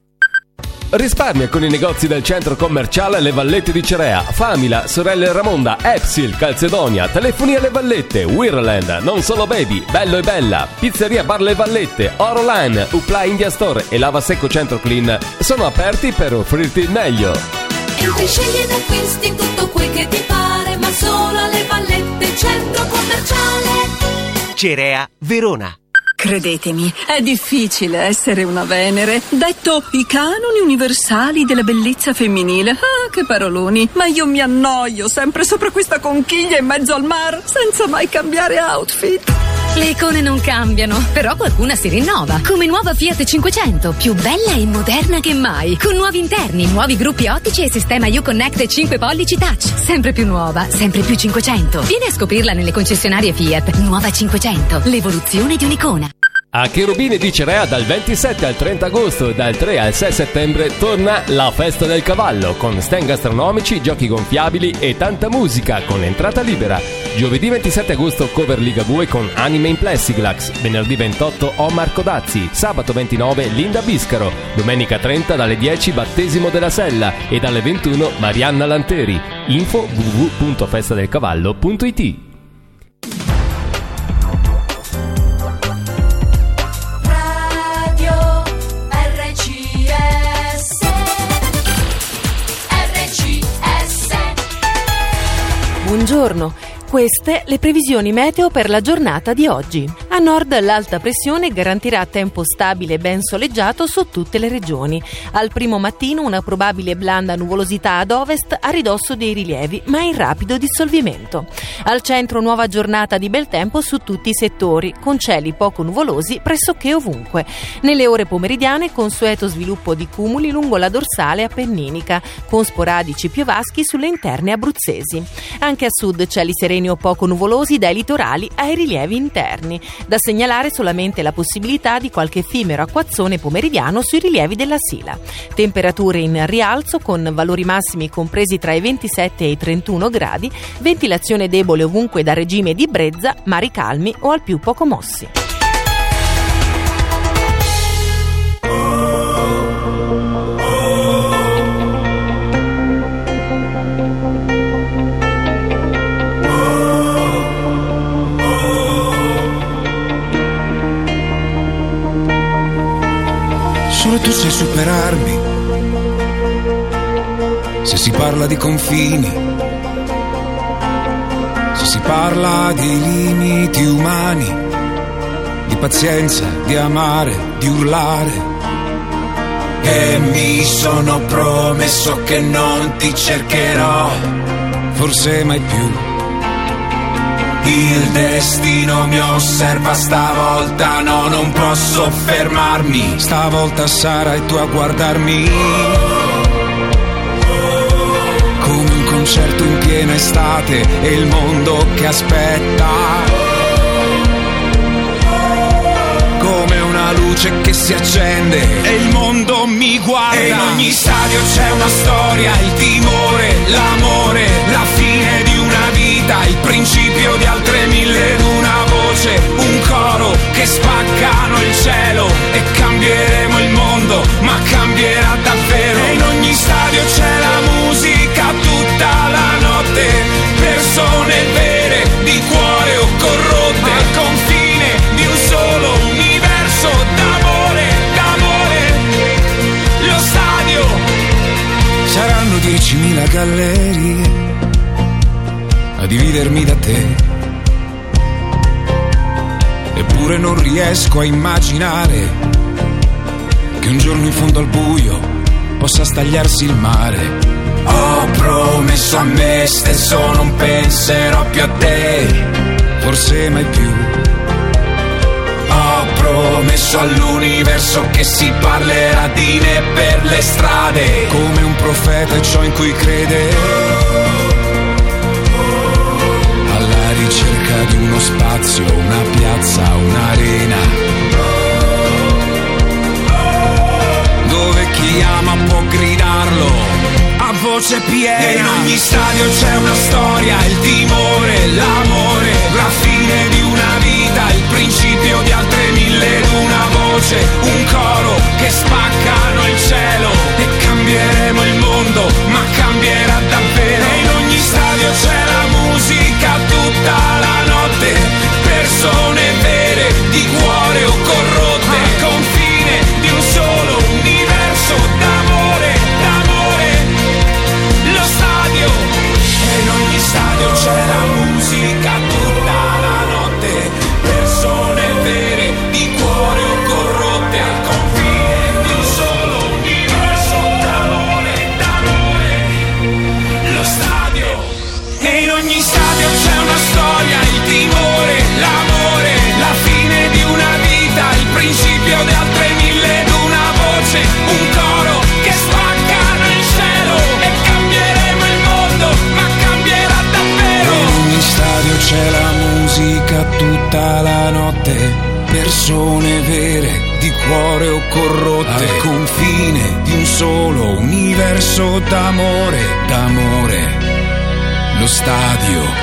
C: Risparmia con i negozi del centro commerciale Le Vallette di Cerea, Famila, Sorelle Ramonda, Epsil, Calzedonia, Telefonia Le Vallette, Wirland, Non Solo Baby, Bello e Bella, Pizzeria Bar Le Vallette, Oroline, Upla India Store e Lava Secco Centro Clean sono aperti per offrirti il meglio.
D: Entri, scegli ed acquisti tutto quel che ti pare, ma solo alle Vallette centro commerciale
T: Cerea, Verona.
U: Credetemi, è difficile essere una Venere. Detto i canoni universali della bellezza femminile. Ah, che paroloni. Ma io mi annoio sempre sopra questa conchiglia in mezzo al mar, senza mai cambiare outfit.
N: Le icone non cambiano, però qualcuna si rinnova. Come nuova Fiat 500, più bella e moderna che mai. Con nuovi interni, nuovi gruppi ottici e sistema Uconnect 5 pollici touch. Sempre più nuova, sempre più 500. Vieni a scoprirla nelle concessionarie Fiat. Nuova 500, l'evoluzione di un'icona.
C: A Cherubini di Cerea dal 27 al 30 agosto e dal 3 al 6 settembre torna la Festa del Cavallo con stand gastronomici, giochi gonfiabili e tanta musica con entrata libera. Giovedì 27 agosto cover Ligabue con Anime in Plexiglass. Venerdì 28 Omar Codazzi. Sabato 29 Linda Biscaro. Domenica 30 dalle 10 Battesimo della Sella e dalle 21 Marianna Lanteri. Info www.festadelcavallo.it.
D: Radio
F: Buongiorno. Queste le previsioni meteo per la giornata di oggi. A nord l'alta pressione garantirà tempo stabile e ben soleggiato su tutte le regioni. Al primo mattino una probabile blanda nuvolosità ad ovest a ridosso dei rilievi, ma in rapido dissolvimento. Al centro nuova giornata di bel tempo su tutti i settori, con cieli poco nuvolosi pressoché ovunque. Nelle ore pomeridiane consueto sviluppo di cumuli lungo la dorsale appenninica, con sporadici piovaschi sulle interne abruzzesi. Anche a sud cieli sereni o poco nuvolosi dai litorali ai rilievi interni. Da segnalare solamente la possibilità di qualche effimero acquazzone pomeridiano sui rilievi della Sila. Temperature in rialzo con valori massimi compresi tra i 27 e i 31 gradi, ventilazione debole ovunque da regime di brezza, mari calmi o al più poco mossi.
A: Solo tu sai superarmi. Se si parla di confini, se si parla di limiti umani, di pazienza, di amare, di urlare. E mi sono promesso che non ti cercherò, forse mai più. Il destino mi osserva stavolta, no, non posso fermarmi. Stavolta sarai tu a guardarmi come un concerto in piena estate e il mondo che aspetta, come una luce che si accende e il mondo mi guarda. E in ogni stadio c'è una storia, il timore, l'amore, la fine di una vita, il principio di altre mille ed una voce, un coro che spaccano il cielo e cambieremo il mondo, ma cambierà davvero. E in ogni stadio c'è la musica tutta la notte, persone vere di cuore o corrotte, al confine di un solo universo d'amore, d'amore. Lo stadio saranno 10.000 gallerie a dividermi da te, eppure non riesco a immaginare che un giorno in fondo al buio possa stagliarsi il mare. Ho promesso a me stesso non penserò più a te, forse mai più. Ho promesso all'universo che si parlerà di me per le strade, come un profeta è ciò in cui crede, ricerca di uno spazio, una piazza, un'arena, dove chi ama può gridarlo a voce piena. E in ogni stadio c'è una storia, il timore, l'amore, la fine di una vita, il principio di altre mille ed una voce, un coro che spaccano il cielo e cambieremo il mondo, ma cambierà davvero. E in ogni stadio c'è la musica tutta la notte, persone vere di cuore o corrotte, al confine di un solo universo d'amore, d'amore. Lo stadio, e in ogni stadio c'è la musica tutta la notte, persone vere di cuore o corrotte, al confine di un solo universo d'amore, d'amore. Lo stadio, e in ogni stadio c'è una storia, il timore, l'amore, la fine di una vita, il principio di altre mille ed una voce, un coro che spaccano il cielo e cambieremo il mondo, ma cambierà davvero. In ogni stadio c'è la musica tutta la notte, persone vere di cuore o corrotte, al confine di un solo universo d'amore, d'amore. Lo stadio.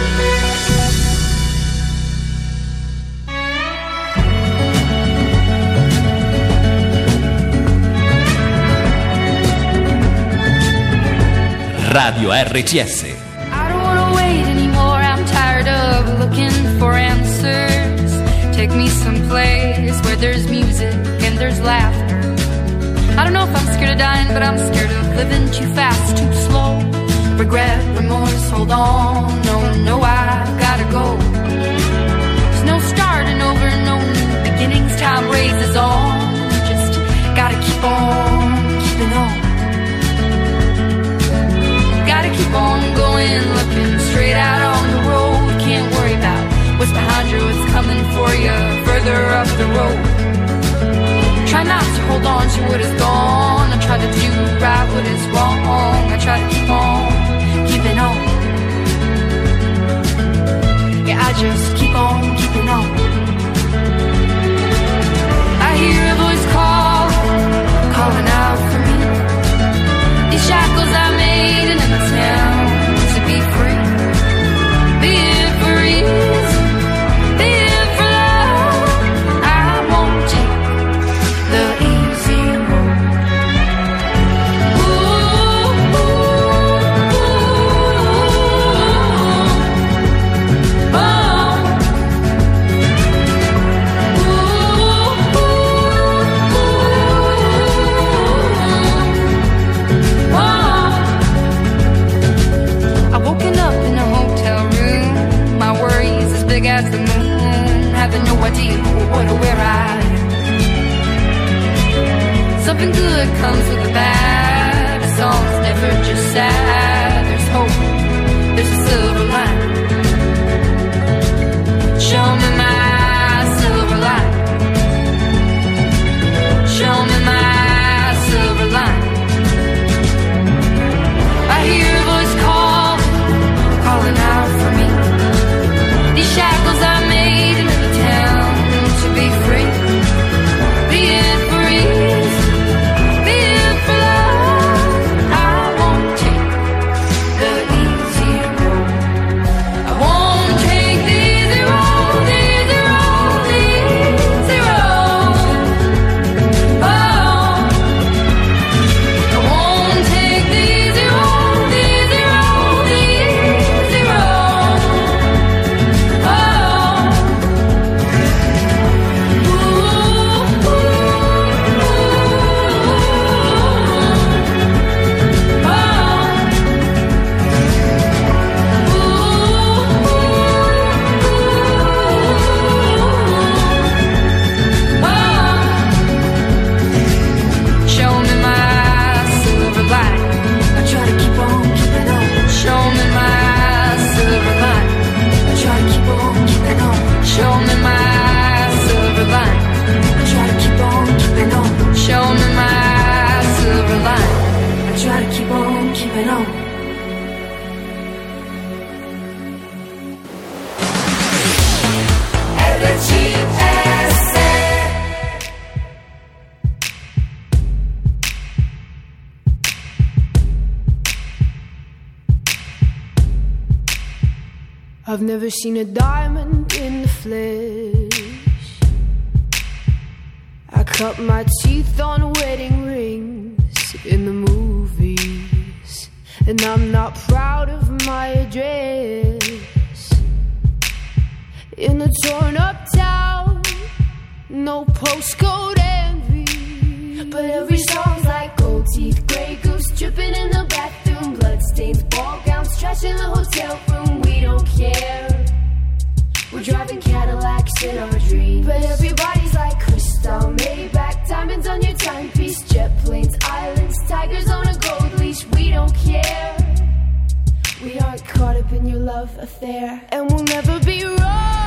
V: Radio RCS.
W: I don't wanna wait anymore, I'm tired of looking for answers. Take me someplace where there's music and there's laughter. I don't know if I'm scared of dying, but I'm scared of living too fast, too slow. Regret, remorse, hold on. No, I gotta go. There's no starting over, no new beginnings. Time races on. Just gotta keep on keeping on. Gotta keep on going, looking straight out on the road. Can't worry about what's behind you, what's coming for you further up the road. Try not to hold on to what is gone. I try to do right what is wrong. I try to keep on keeping on. Yeah, I just keep on keeping on. I hear a voice calling out for me. These shackles I made in the town to be free. Be it for ease, be it for love. I won't take the easy road. Ooh, ooh, ooh, oh. As the moon, having no idea what or where I am. Something good comes with the bad. A song's never just sad. There's hope, there's a silver line. Show me my silver line. Show me my silver line. I hear a voice calling out for me. These shackles I made in the town to be free. Be it for ease, be it for love. I won't take the easy road. I won't take the easy road, the easy road, the easy road. Oh, I won't take the easy road, the easy road, the easy road.
E: I've never seen a diamond in the flesh. I cut my teeth on wedding rings in the movies, and I'm not proud of my address. In a torn up town, no postcode envy, but every song's like gold teeth, grey goose dripping in the bathroom, bloodstains, ball gowns, trash in the hotel room. We don't care. We're driving Cadillacs in our dreams, but everybody's like crystal, Maybach, diamonds on your timepiece, jet planes, islands, tigers on a gold leash. We don't care. We aren't caught up in your love affair, and we'll never be royals.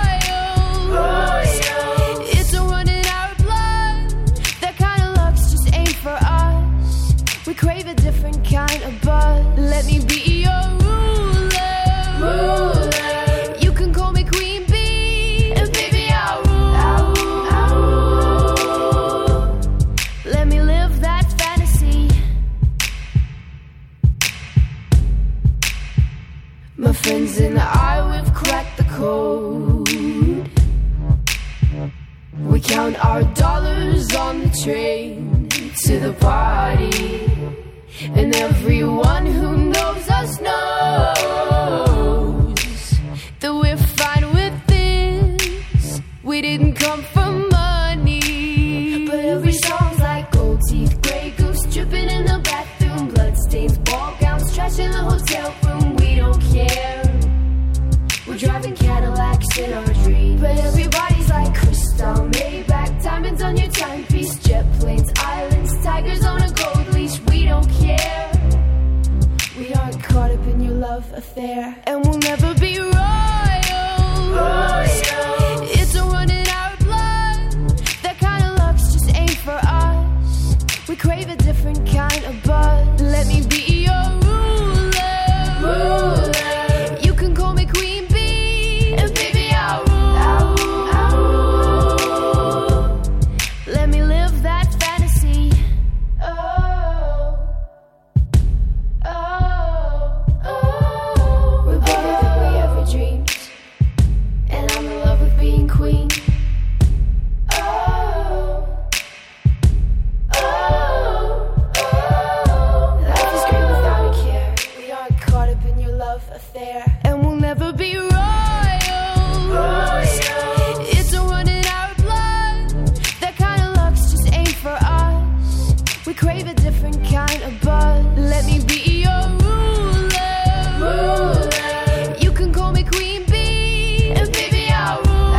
E: It's a run in our blood. That kind of luck's just ain't for us. We crave a different kind of buzz. Let me be your ruler. You can call me Queen Bee, and baby I'll rule. Let me live that fantasy. My friends and I, we've cracked the code. We count our dollars on the train to the party, and everyone who knows us knows that we're fine with this. We didn't come for money, but every song's like gold teeth, grey goose dripping in the bathroom, bloodstains, ball gowns, trash in the hotel room. We don't care. love affair, and we'll never be royals. It's a run in our blood. That kind of luck's just ain't for us. We crave a different kind of buzz. Let me be your ruler. You can call me Queen Bee, and baby I'll rule. Let me live that fantasy. We're bigger than we ever dreamed, and I'm in love with being queen. Life is great without a care. We aren't caught up in your love affair, and we'll never be royals. It's a run in our blood. That kind of luck's just ain't for us. We crave a different kind of buzz. Let me be your ruler. You can call me Queen Bee, and baby I'll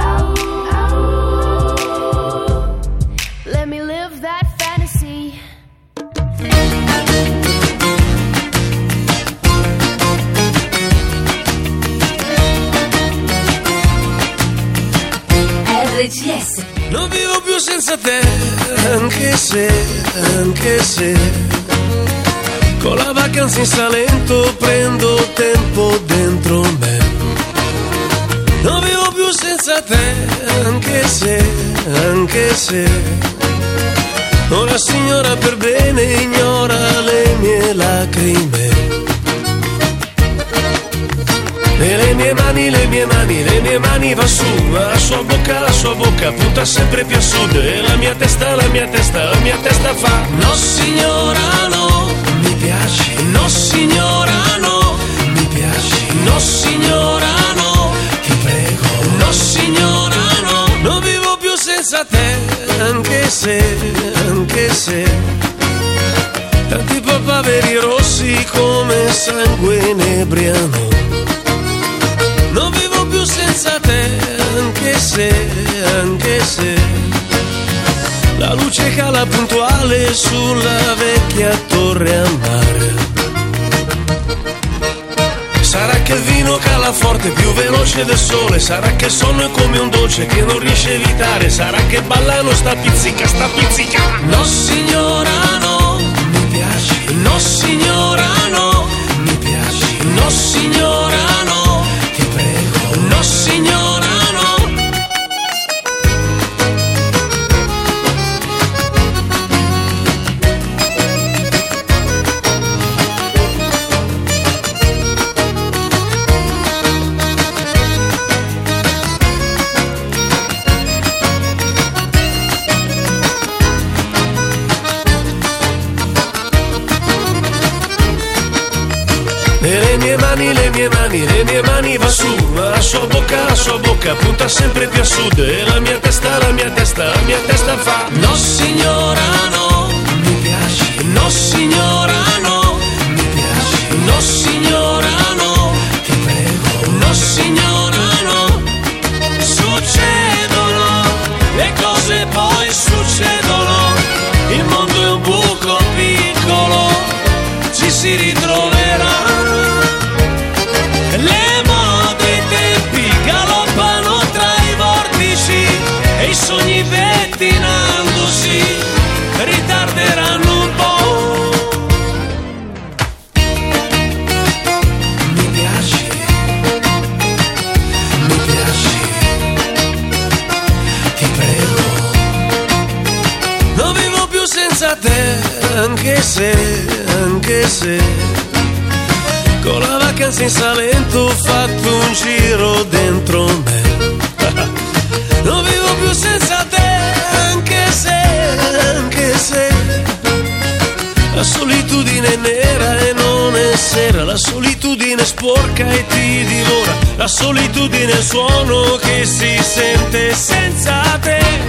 E: rule. Let me live that fantasy.
N: RCS.
A: Non vivo più senza te, anche se con la vacanza in Salento prendo tempo dentro me. Non vivo più senza te, anche se una signora per bene ignora le mie lacrime. E le mie mani va su, ma la sua bocca punta sempre più a sud. E la mia testa fa: no signora no, mi piaci. No signora no, mi piaci. No signora no, ti prego. No signora no, non vivo più senza te, anche se tanti papaveri rossi come sangue inebriano. Non vivo più senza te, anche se la luce cala puntuale sulla vecchia torre a mare. Sarà che il vino cala forte, più veloce del sole. Sarà che il sonno è come un dolce che non riesce a evitare. Sarà che ballano sta pizzica. No signora no, mi piaci. No signora no, mi piaci. No signora no, ti prego. No signora no. E le mie mani va su, ma la sua bocca punta sempre più a sud. E la mia testa fa: no signora no, mi piaci. No signora no, mi piaci. No signora no, ti prego. No signora no. Succedono le cose, poi succedono. Il mondo è un buco piccolo, ci si ritroverà. Le mode e i tempi galoppano tra i vortici e i sogni pettinandosi ritarderanno un po'. Mi piaci, ti prego. Non vivo più senza te, anche se con la vacanza in Salento ho fatto un giro dentro me. Non vivo più senza te, anche se la solitudine è nera e non è sera. La solitudine è sporca e ti divora. La solitudine è il suono che si sente senza te.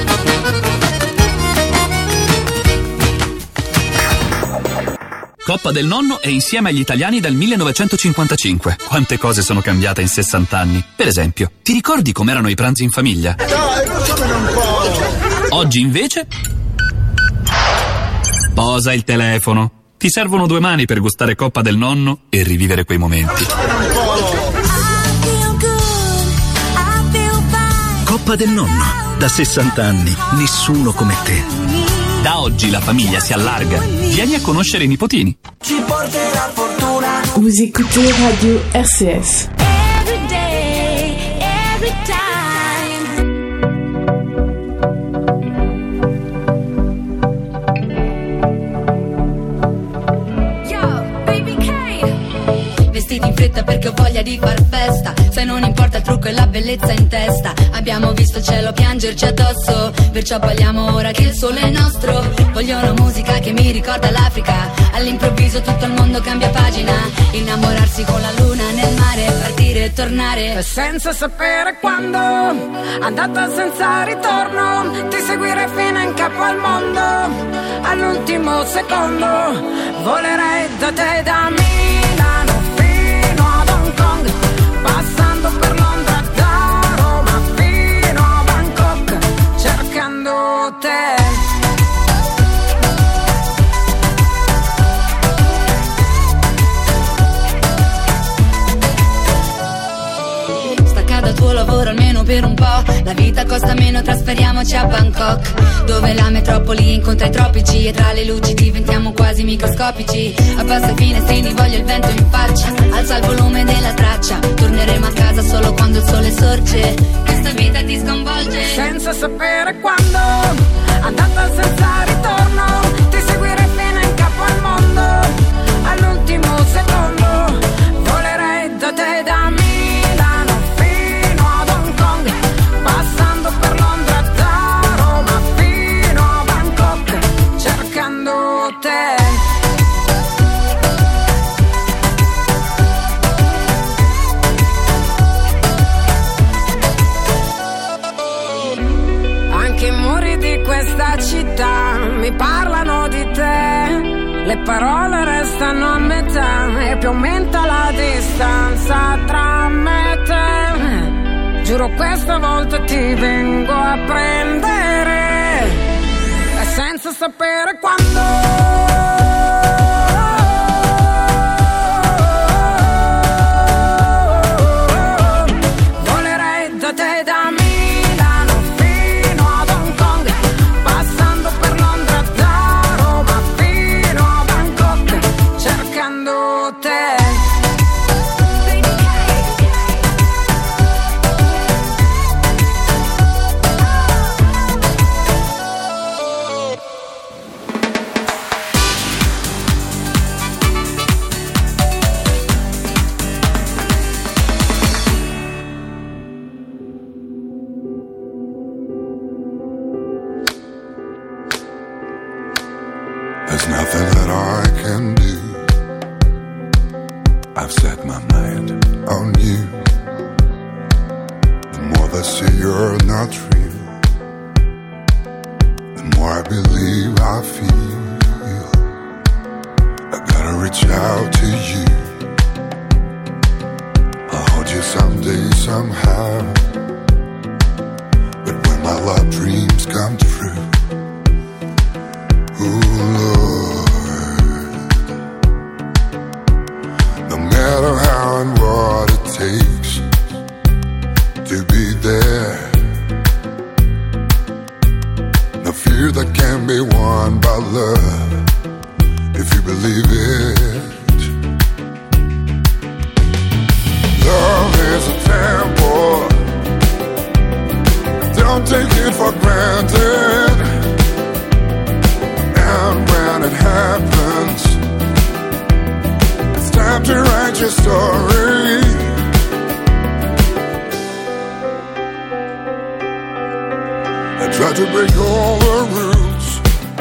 H: Coppa del Nonno è insieme agli italiani dal 1955. Quante cose sono cambiate in 60 anni. Per esempio, ti ricordi com'erano i pranzi in famiglia?
B: Dai, facciamone un po'.
H: Oggi invece... Posa il telefono. Ti Ti servono 2 mani per gustare Coppa del Nonno e rivivere quei momenti.
J: Coppa del Nonno, da 60 anni, nessuno come te.
H: Da oggi la famiglia si allarga. Vieni a conoscere i nipotini.
P: Ci porterà fortuna.
K: Vous écoutez Radio RCS.
P: Every day, every time.
D: Vestiti in fretta perché ho voglia di far festa. Se non importa il trucco e la bellezza in testa. Abbiamo visto il cielo piangerci addosso, perciò balliamo ora che il sole è nostro. Voglio una musica che mi ricorda l'Africa. All'improvviso tutto il mondo cambia pagina. Innamorarsi con la luna nel mare, partire e tornare
P: senza sapere quando, andata senza ritorno. Ti seguire fino in capo al mondo. All'ultimo secondo volerei da te, da Milano fino ad Hong Kong, passando per Londra, da Roma fino a Bangkok, cercando te.
D: Stacca dal tuo lavoro almeno per un po'. La vita costa meno, trasferiamoci a Bangkok, dove la metropoli incontra i tropici. E tra le luci diventiamo quasi microscopici. Abbassa i finestrini, voglio il vento in faccia. Alza il volume della traccia. Torneremo a casa solo quando il sole sorge. Questa vita ti sconvolge
P: senza sapere quando, andata senza ritorno. Ti seguire fino in capo al mondo. All'ultimo secondo volerei da te, da Milano fino ad Hong Kong, passando per Londra, da Roma fino a Bangkok, cercando te. Anche i muri di questa città mi parlano di te. Le parole restano a metà e più aumenta la distanza tra me e te. Giuro questa volta ti vengo a prendere, e senza sapere quando.
L: There's nothing that I can do. I've set my mind on you. The more they say you're not real, the more I believe I feel. I gotta reach out to you. I'll hold you someday, somehow. But when my love dreams come true, ooh, Lord, no matter how and what it takes to be there, no fear that can be won by love, if you believe it. Love is a temple, don't take it for granted. And when it happens, it's time to write your story. I tried to break all the rules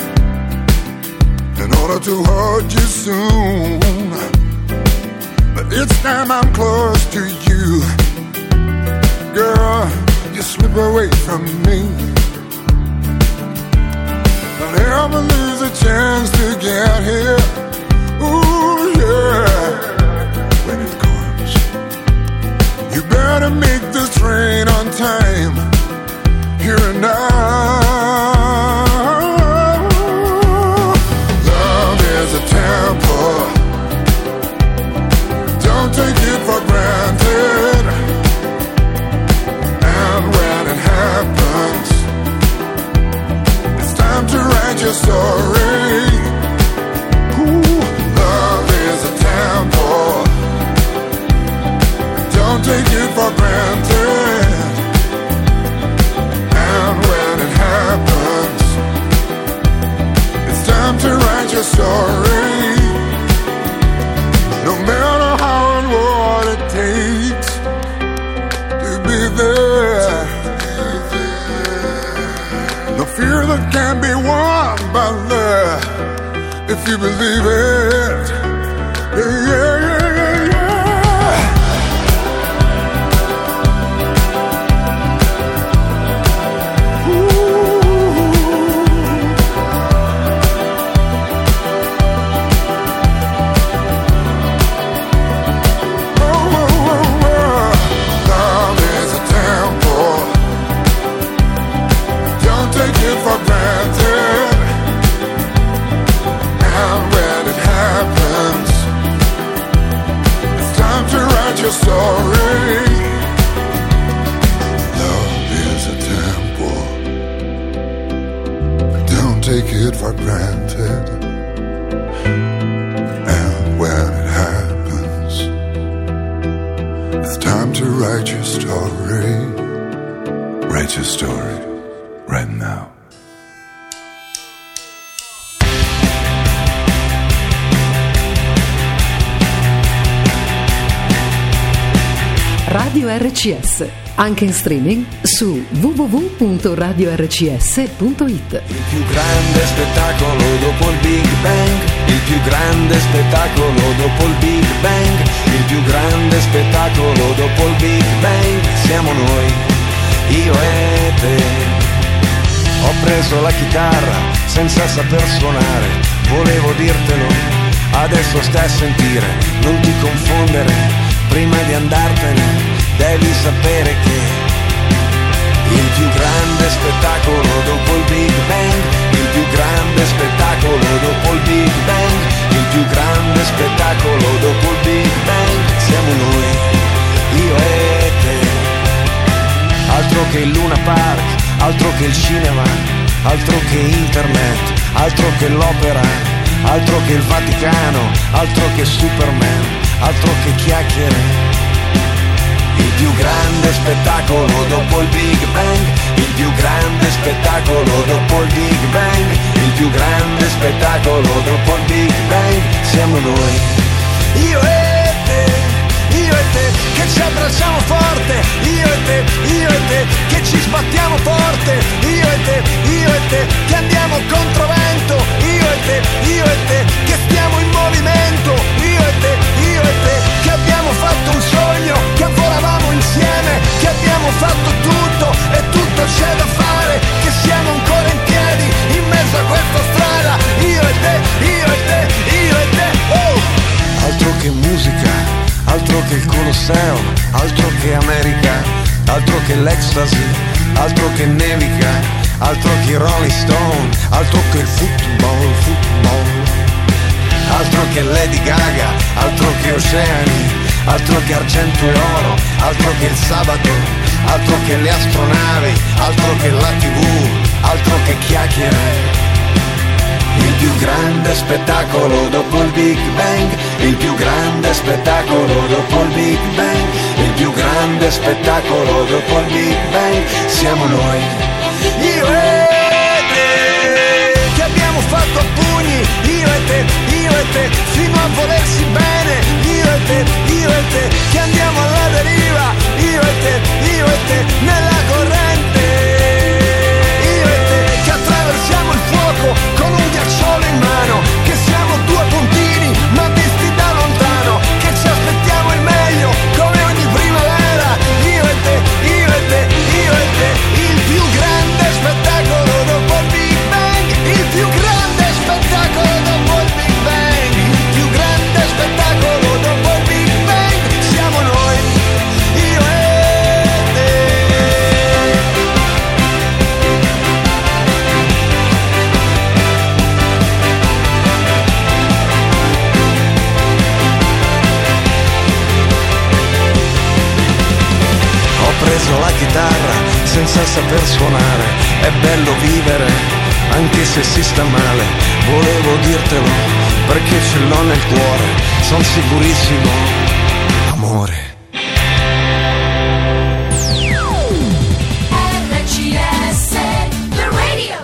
L: in order to hold you soon, but each time I'm close to you, girl, you slip away from me. Don't ever lose a chance to get here. Ooh, yeah. When it comes, you better make this train on time. Here and now. Love is a temple, never can be won by love if you believe it. Yeah, yeah, yeah, yeah. For granted, and when it happens, it's time to write your story. Love is a temple, don't take it for granted, and when it happens, it's time to write your story. Write your story right now.
Q: Radio RCS, anche in streaming su www.radiorcs.it.
A: Il più grande spettacolo dopo il Big Bang, il più grande spettacolo dopo il Big Bang, il più grande spettacolo dopo il Big Bang, siamo noi, io e te. Ho preso la chitarra senza saper suonare, volevo dirtelo, adesso stai a sentire, non ti confondere. Prima di andartene devi sapere che il più grande spettacolo dopo il Big Bang, il più grande spettacolo dopo il Big Bang, il più grande spettacolo dopo il Big Bang, siamo noi, io e te. Altro che il Luna Park, altro che il cinema, altro che internet, altro che l'opera, altro che il Vaticano, altro che Superman, altro che chiacchiere. Il più grande spettacolo dopo il Big Bang, il più grande spettacolo dopo il Big Bang, il più grande spettacolo dopo il Big Bang, siamo noi, io e te, che ci abbracciamo forte, io e te, che ci sbattiamo forte, io e te, che andiamo contro vento, io e te, che stiamo in movimento, io e te, che abbiamo fatto un sogno, che volavamo insieme, che abbiamo fatto tutto e tutto c'è da fare, che siamo ancora in piedi in mezzo a questa strada, io e te, oh! Altro che musica, altro che il Colosseo, altro che America, altro che l'ecstasy, altro che nevica, altro che i Rolling Stone, altro che il football, altro che Lady Gaga, altro che oceani, altro che argento e oro, altro che il sabato, altro che le astronavi, altro che la TV, altro che chiacchiere. Il più grande spettacolo dopo il Big Bang, il più grande spettacolo dopo il Big Bang, il più grande spettacolo dopo il Big Bang, siamo noi, io e te, che abbiamo fatto a pugni, io e te, fino a volersi bene, io e te, che andiamo alla deriva, io e te, nella corrente, io e te, che attraversiamo il fuoco con un ghiacciolo in mano, che siamo due puntini ma visti da lontano, che ci aspettiamo il meglio come ogni primavera, io e te, il più grande spettacolo dopo il Big Bang, il più grande spettacolo dopo il Big Bang, il più grande spettacolo dopo il Big Bang, siamo noi, io e te. Ho preso la chitarra senza saper suonare, è bello vivere anche se si sta male, volevo dirtelo perché ce l'ho nel cuore, son sicurissimo, amore.
P: RCS, the radio.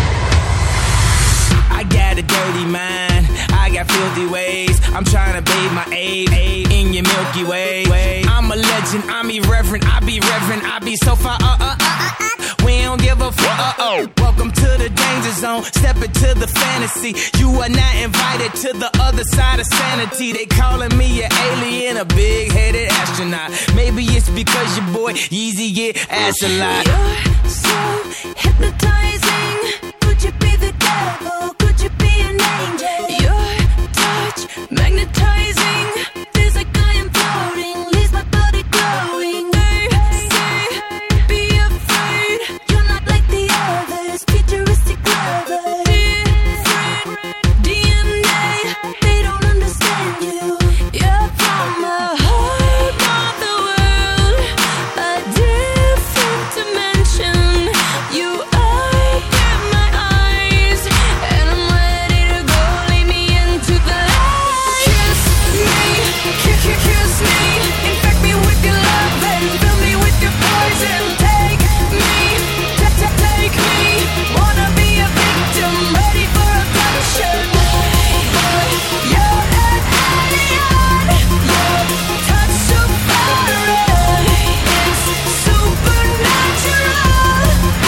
A: I got a dirty mind, I got filthy ways, I'm trying to bathe
G: my A in your Milky Way. I'm a legend, I'm irreverent, I be so far, we don't give a fuck, Welcome to the danger zone, step into the fantasy. You are not invited to the other side of sanity. They calling me an alien, a big-headed astronaut. Maybe it's because your boy Yeezy get ass a lot.
P: You're so hypnotizing. Could you be the devil? Could you be an angel? Your touch magnetizing. Feels like I am floating. Leaves my body glowing. They say, be afraid. You're not like the others. Futuristic lovers. Different DNA. They don't understand you. You're from the heart of the world. A different dimension. You open my eyes, and I'm ready to go. Lead me into the light. Kiss me, kiss me. Infect me with your love and fill me with your poison. Take me, take me. Wanna be a victim, ready for abduction. You're an alien. Your touch so far, it's supernatural.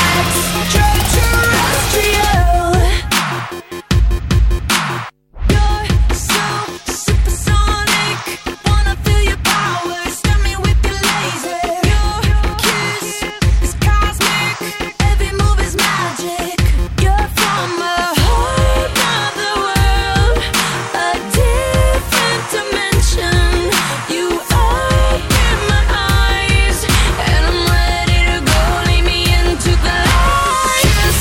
P: Extraterrestrial. You're so supersonic. Wanna feel your power. Stun me with your laser. Your kiss is cosmic. Every move is magic. You're from the heart of the world. A different dimension. You open my eyes, and I'm ready to go. Lead me into the light. Kiss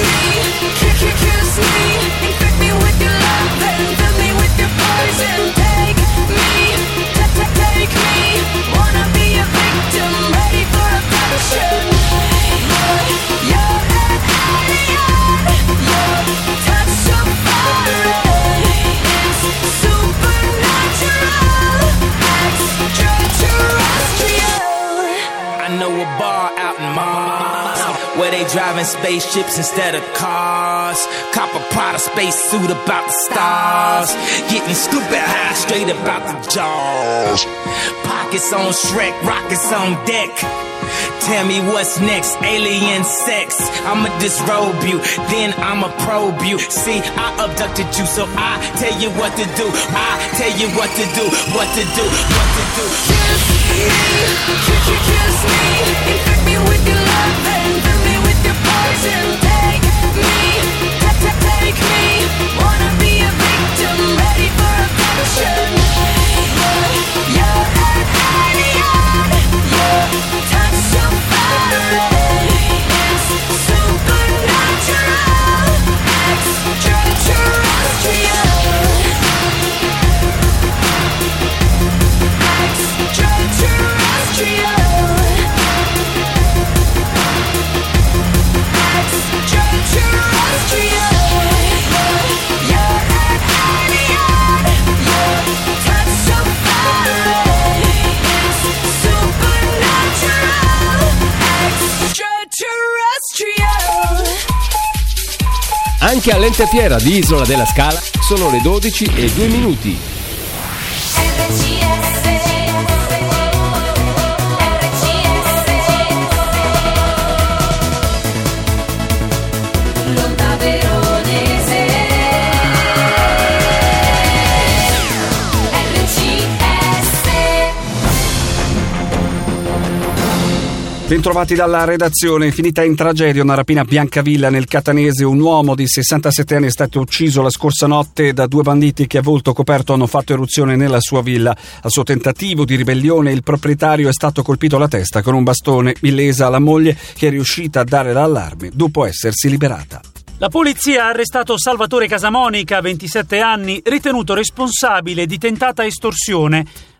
P: me, infect me with your love and fill me with your poison. Take me, take me. Wanna be a victim, ready for abduction. You're an alien. Your touch so far, it's supernatural. Extraterrestrial.
G: I know a bar out in Mars where they driving spaceships instead of cars. Cop a Prada space suit about the stars. Getting stupid high straight about the jaws. Pockets on Shrek, rockets on deck. Tell me what's next, alien sex. I'ma disrobe you, then I'ma probe you. See, I abducted you, so I tell you what to do. I tell you what to do, what to do, what to do.
P: Kiss me, infect me with your love and fill me with your poison. Take me, take me. Wanna be a victim, ready for abduction. You're an alien. Your touch so far, it's supernatural. Extraterrestrial. Extraterrestrial. Extraterrestrial. You're an alien. Your touch so far, it's supernatural. Extraterrestrial.
C: Anche all'Ente Fiera di Isola della Scala sono le 12:02.
P: L'onda veronese. RCS.
M: Bentrovati dalla redazione. Finita in tragedia una rapina a Biancavilla nel Catanese. Un uomo di 67 anni è stato ucciso la scorsa notte da due banditi che a volto coperto hanno fatto eruzione nella sua villa. Al suo tentativo di ribellione il proprietario è stato colpito alla testa con un bastone. Illesa la moglie, che è riuscita a dare l'allarme dopo essersi liberata.
O: La polizia ha arrestato Salvatore Casamonica, 27 anni, ritenuto responsabile di tentata estorsione.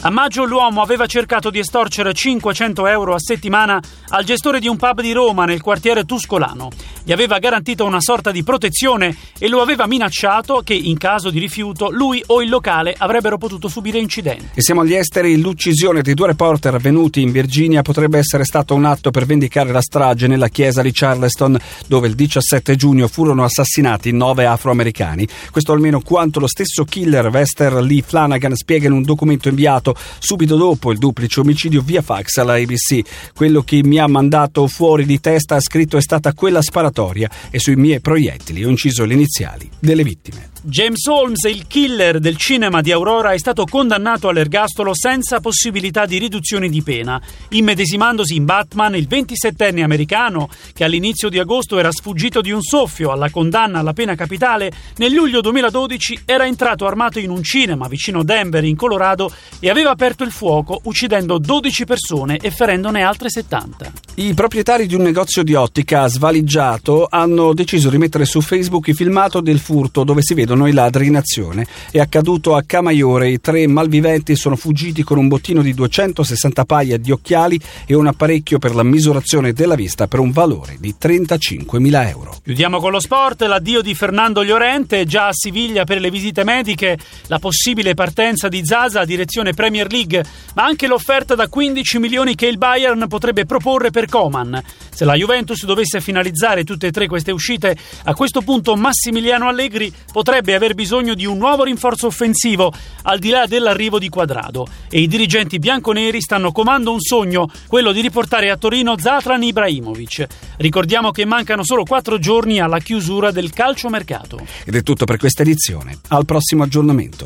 O: A maggio l'uomo aveva cercato di estorcere 500 euro a settimana al gestore di un pub di Roma nel quartiere Tuscolano. Gli aveva garantito una sorta di protezione e lo aveva minacciato che in caso di rifiuto lui o il locale avrebbero potuto subire incidenti.
M: E siamo agli esteri. L'uccisione di 2 reporter avvenuti in Virginia potrebbe essere stato un atto per vendicare la strage nella chiesa di Charleston, dove il 17 giugno furono assassinati 9 afroamericani. Questo almeno quanto lo stesso killer Vester Lee Flanagan spiega in un documento inviato subito dopo il duplice omicidio via fax alla ABC. Quello che mi ha mandato fuori di testa, ha scritto, è stata quella sparatoria e sui miei proiettili ho inciso le iniziali delle vittime.
O: James Holmes, il killer del cinema di Aurora, è stato condannato all'ergastolo senza possibilità di riduzione di pena. Immedesimandosi in Batman, il 27enne americano, che all'inizio di agosto era sfuggito di un soffio alla condanna alla pena capitale, nel luglio 2012 era entrato armato in un cinema vicino Denver, in Colorado, e aveva aperto il fuoco, uccidendo 12 persone e ferendone altre 70.
M: I proprietari di un negozio di ottica svaligiato hanno deciso di mettere su Facebook il filmato del furto dove si vedono i ladri in azione. È accaduto a Camaiore. I 3 malviventi sono fuggiti con un bottino di 260 paia di occhiali e un apparecchio per la misurazione della vista per un valore di 35.000 euro.
O: Chiudiamo con lo sport. L'addio di Fernando Llorente, già a Siviglia per le visite mediche, la possibile partenza di Zaza a direzione Premier League, ma anche l'offerta da 15 milioni che il Bayern potrebbe proporre per Coman. Se la Juventus dovesse finalizzare tutte e 3 queste uscite, a questo punto Massimiliano Allegri potrebbe aver bisogno di un nuovo rinforzo offensivo al di là dell'arrivo di Quadrado, e i dirigenti bianconeri stanno comando un sogno, quello di riportare a Torino Zlatan Ibrahimovic. Ricordiamo che mancano solo 4 giorni alla chiusura del calciomercato.
M: Ed è tutto per questa edizione. Al prossimo aggiornamento.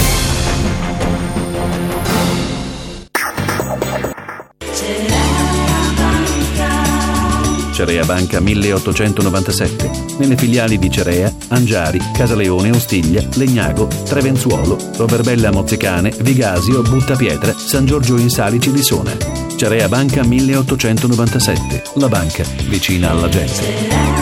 J: Cerea Banca 1897. Nelle filiali di Cerea, Angiari, Casaleone, Ostiglia, Legnago, Trevenzuolo, Roverbella Mozzicane, Vigasio, Buttapietra, San Giorgio in Salici di Sona. Cerea Banca 1897. La banca vicina alla gente.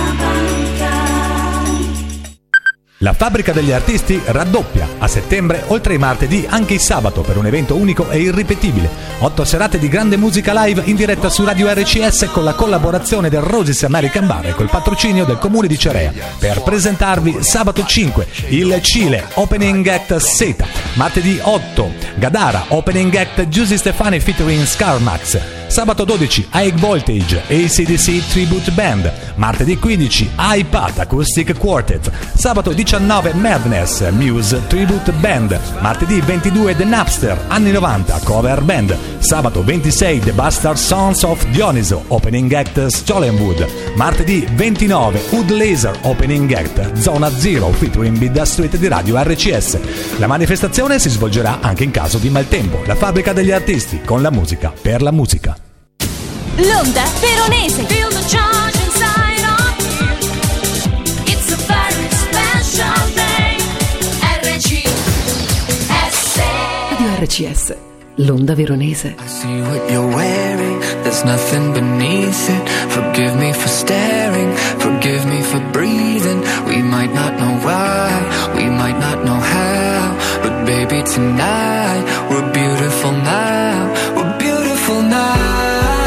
I: La Fabbrica degli Artisti raddoppia a settembre, oltre ai martedì, anche il sabato, per un evento unico e irripetibile. 8 serate di grande musica live in diretta su Radio RCS con la collaborazione del Roses American Bar e col patrocinio del Comune di Cerea. Per presentarvi sabato 5 il Cile Opening Act Seta, martedì 8 Gadara Opening Act Giusy Stefani featuring Scarmax, sabato 12 High Voltage AC/DC Tribute Band, martedì 15 iPad Acoustic Quartet, sabato 19 Madness Muse Tribute Band, martedì 22 The Napster anni 90 Cover Band, sabato 26 The Bastard Sons of Dioniso Opening Act Stolenwood, martedì 29 Wood Laser Opening Act Zona Zero featuring Bid Street di Radio RCS. La manifestazione si svolgerà anche in caso di maltempo. La Fabbrica degli Artisti, con la musica per la musica.
D: L'onda veronese. Feel the charge inside of you. It's a very special day. RCS.
Q: Radio RCS, l'onda veronese.
R: I see what you're wearing, there's nothing beneath it. Forgive me for staring, forgive me for breathing. We might not know why, we might not know how, but baby tonight, we're beautiful now, we're beautiful now.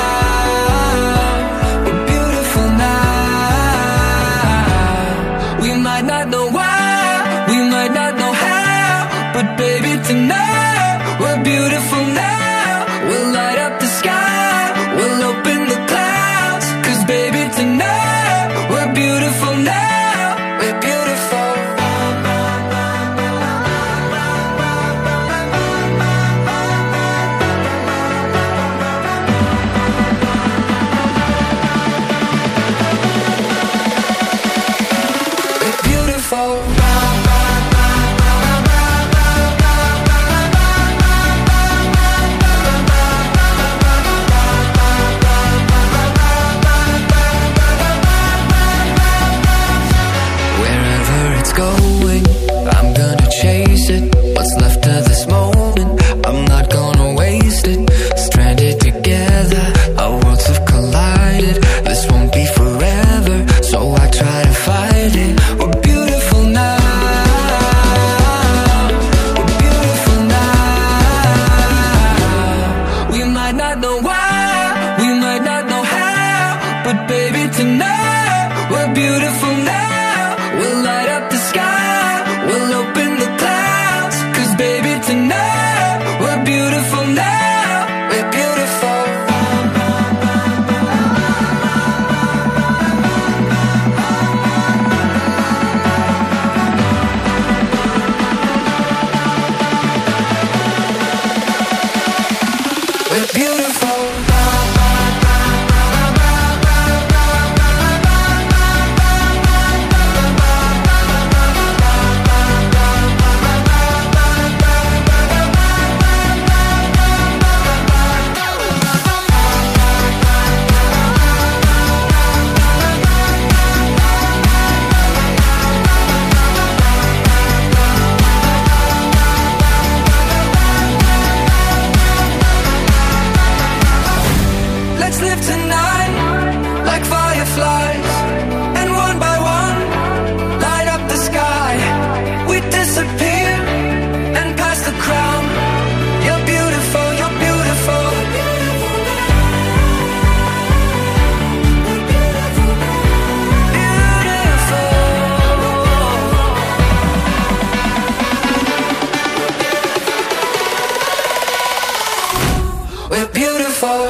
R: Tonight, we're beautiful now. We'll light up the sky, we'll open the clouds. 'Cause baby tonight, we're beautiful now. We're beautiful. We're beautiful. we're beautiful. Let's live tonight like fireflies, and one by one light up the sky. We disappear and pass the crown. You're beautiful, you're beautiful. Beautiful. We're beautiful.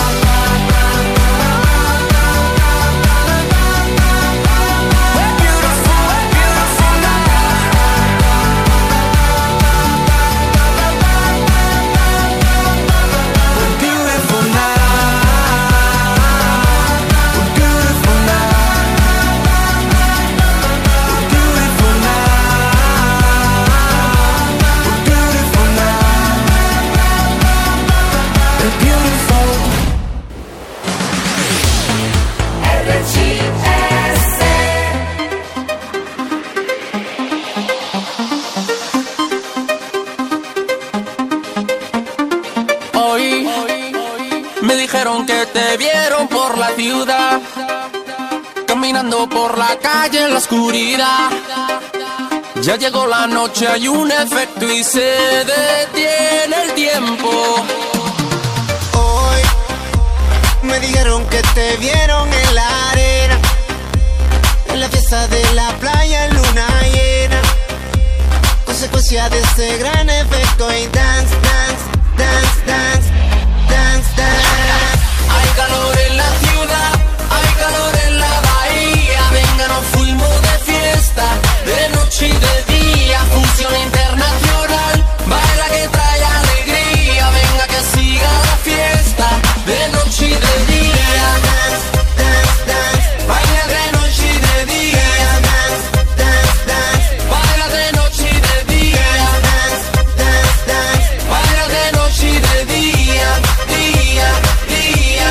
S: Hoy me dijeron que te vieron por la ciudad, caminando por la calle en la oscuridad. Ya llegó la noche, hay un efecto y se detiene el tiempo.
T: Hoy me dijeron que te vieron en la arena, en la fiesta de la playa en luna llena. Consecuencia de ese gran efecto y dance, dance, dance, dance, dance, dance.
S: Hay calor en la ciudad, hay calor en la bahía. Venga, nos fuimos de fiesta, de noche y de día. Fusión internacional, baila que trae alegría. Venga que siga la fiesta, de noche y de día.
T: Dance, dance, dance.
S: Baila de noche y de día.
T: Dance, dance, dance.
S: Baila de noche y de día.
T: Dance, dance, dance.
S: Baila de noche y de día, día, día.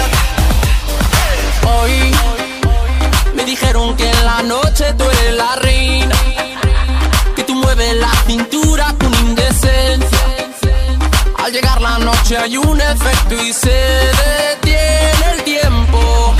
S: Hoy me dijeron que en la noche tú eres la reina, que tú mueves la cintura con indecencia. Al llegar la noche hay un efecto y se detiene el tiempo.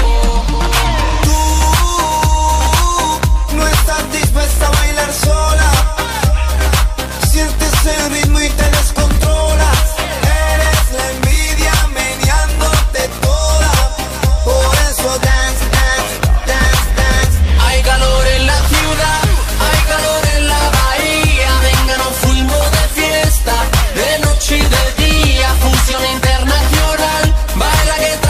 T: Tú no estás dispuesta a bailar sola, sientes el ritmo y te descontrolas. Eres la envidia meneándote toda, por eso dance, dance, dance, dance.
S: Hay calor en la ciudad, hay calor en la bahía. Venga, nos fuimos de fiesta, de noche y de día. Fusión internacional, baila que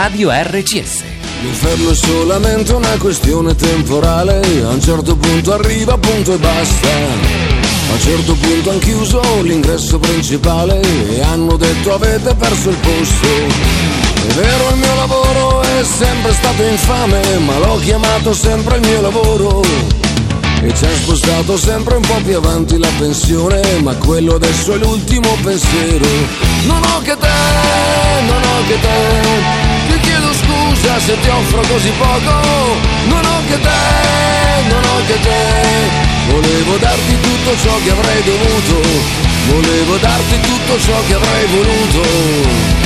F: Radio RCS.
U: L'inferno è solamente una questione temporale, a un certo punto arriva, punto e basta. A un certo punto han chiuso l'ingresso principale e hanno detto avete perso il posto. È vero, il mio lavoro è sempre stato infame, ma l'ho chiamato sempre il mio lavoro. E ci ha spostato sempre un po' più avanti la pensione, ma quello adesso è l'ultimo pensiero. Non ho che te, non ho che te. Ti chiedo scusa se ti offro così poco. Non ho che te, non ho che te. Volevo darti tutto ciò che avrei dovuto. Volevo darti tutto ciò che avrei voluto.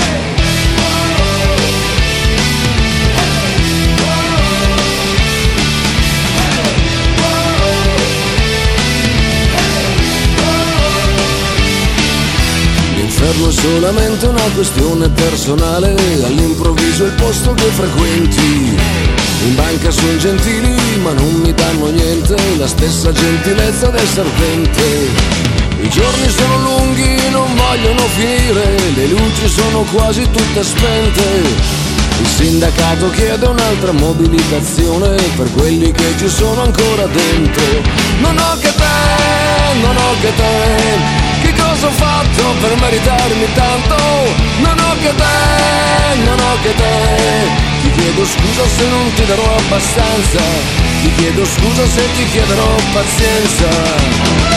U: L'inferno è solamente una questione personale, all'improvviso il posto che frequenti. In banca sono gentili ma non mi danno niente, la stessa gentilezza del serpente. I giorni sono lunghi, non vogliono finire, le luci sono quasi tutte spente. Il sindacato chiede un'altra mobilitazione per quelli che ci sono ancora dentro. Non ho che te, non ho che te. Che cosa ho fatto per meritarmi tanto? Non ho che te, non ho che te. Ti chiedo scusa se non ti darò abbastanza. Ti chiedo scusa se ti chiederò pazienza.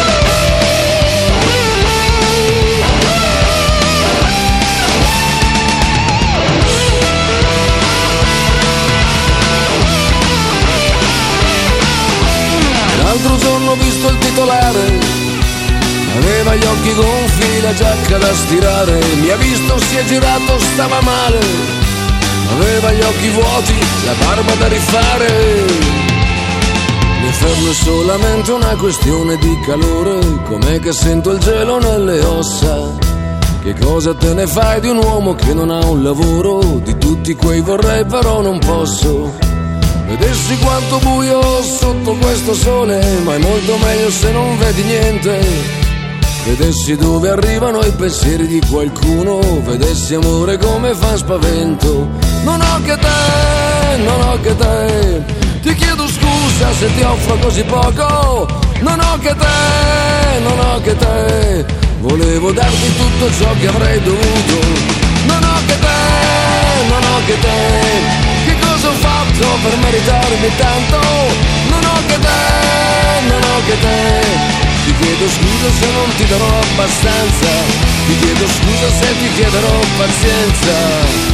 U: L'altro giorno ho visto il titolare, aveva gli occhi gonfi, la giacca da stirare, mi ha visto, si è girato, stava male, aveva gli occhi vuoti, la barba da rifare. L'inferno è solamente una questione di calore, com'è che sento il gelo nelle ossa. Che cosa te ne fai di un uomo che non ha un lavoro? Di tutti quei vorrei però non posso. Vedessi quanto buio sotto questo sole, ma è molto meglio se non vedi niente. Vedessi dove arrivano i pensieri di qualcuno, vedessi amore come fa spavento. Non ho che te, non ho che te. Ti chiedo scusa se ti offro così poco. Non ho che te, non ho che te. Volevo darti tutto ciò che avrei dovuto. Non ho che te, non ho che te. Che cosa ho fatto per meritarmi tanto? Non ho che te, non ho che te. Ti chiedo scusa se non ti darò abbastanza. Ti chiedo scusa se ti chiederò pazienza.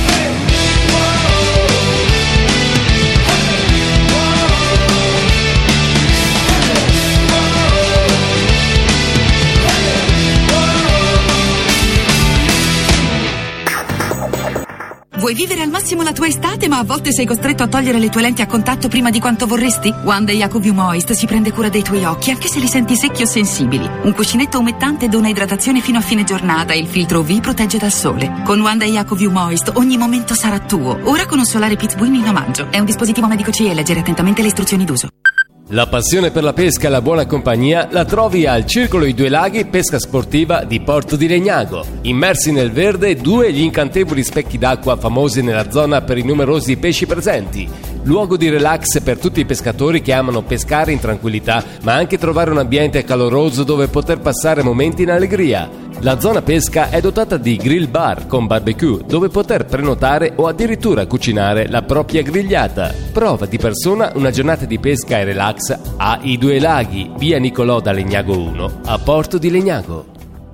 V: Vuoi vivere al massimo la tua estate, ma a volte sei costretto a togliere le tue lenti a contatto prima di quanto vorresti? One Day Aquaview Moist si prende cura dei tuoi occhi, anche se li senti secchi o sensibili. Un cuscinetto umettante dona idratazione fino a fine giornata e il filtro UV protegge dal sole. Con One Day Aquaview Moist ogni momento sarà tuo. Ora con un solare Pitbuin in omaggio. È un dispositivo medico CE, leggere attentamente le istruzioni d'uso.
C: La passione per la pesca e la buona compagnia la trovi al Circolo I Due Laghi Pesca Sportiva di Porto di Legnago. Immersi nel verde, due gli incantevoli specchi d'acqua famosi nella zona per i numerosi pesci presenti. Luogo di relax per tutti i pescatori che amano pescare in tranquillità, ma anche trovare un ambiente caloroso dove poter passare momenti in allegria. La zona pesca è dotata di grill bar con barbecue, dove poter prenotare o addirittura cucinare la propria grigliata. Prova di persona una giornata di pesca e relax a I Due Laghi, via Nicolò da Legnago 1, a Porto di Legnago.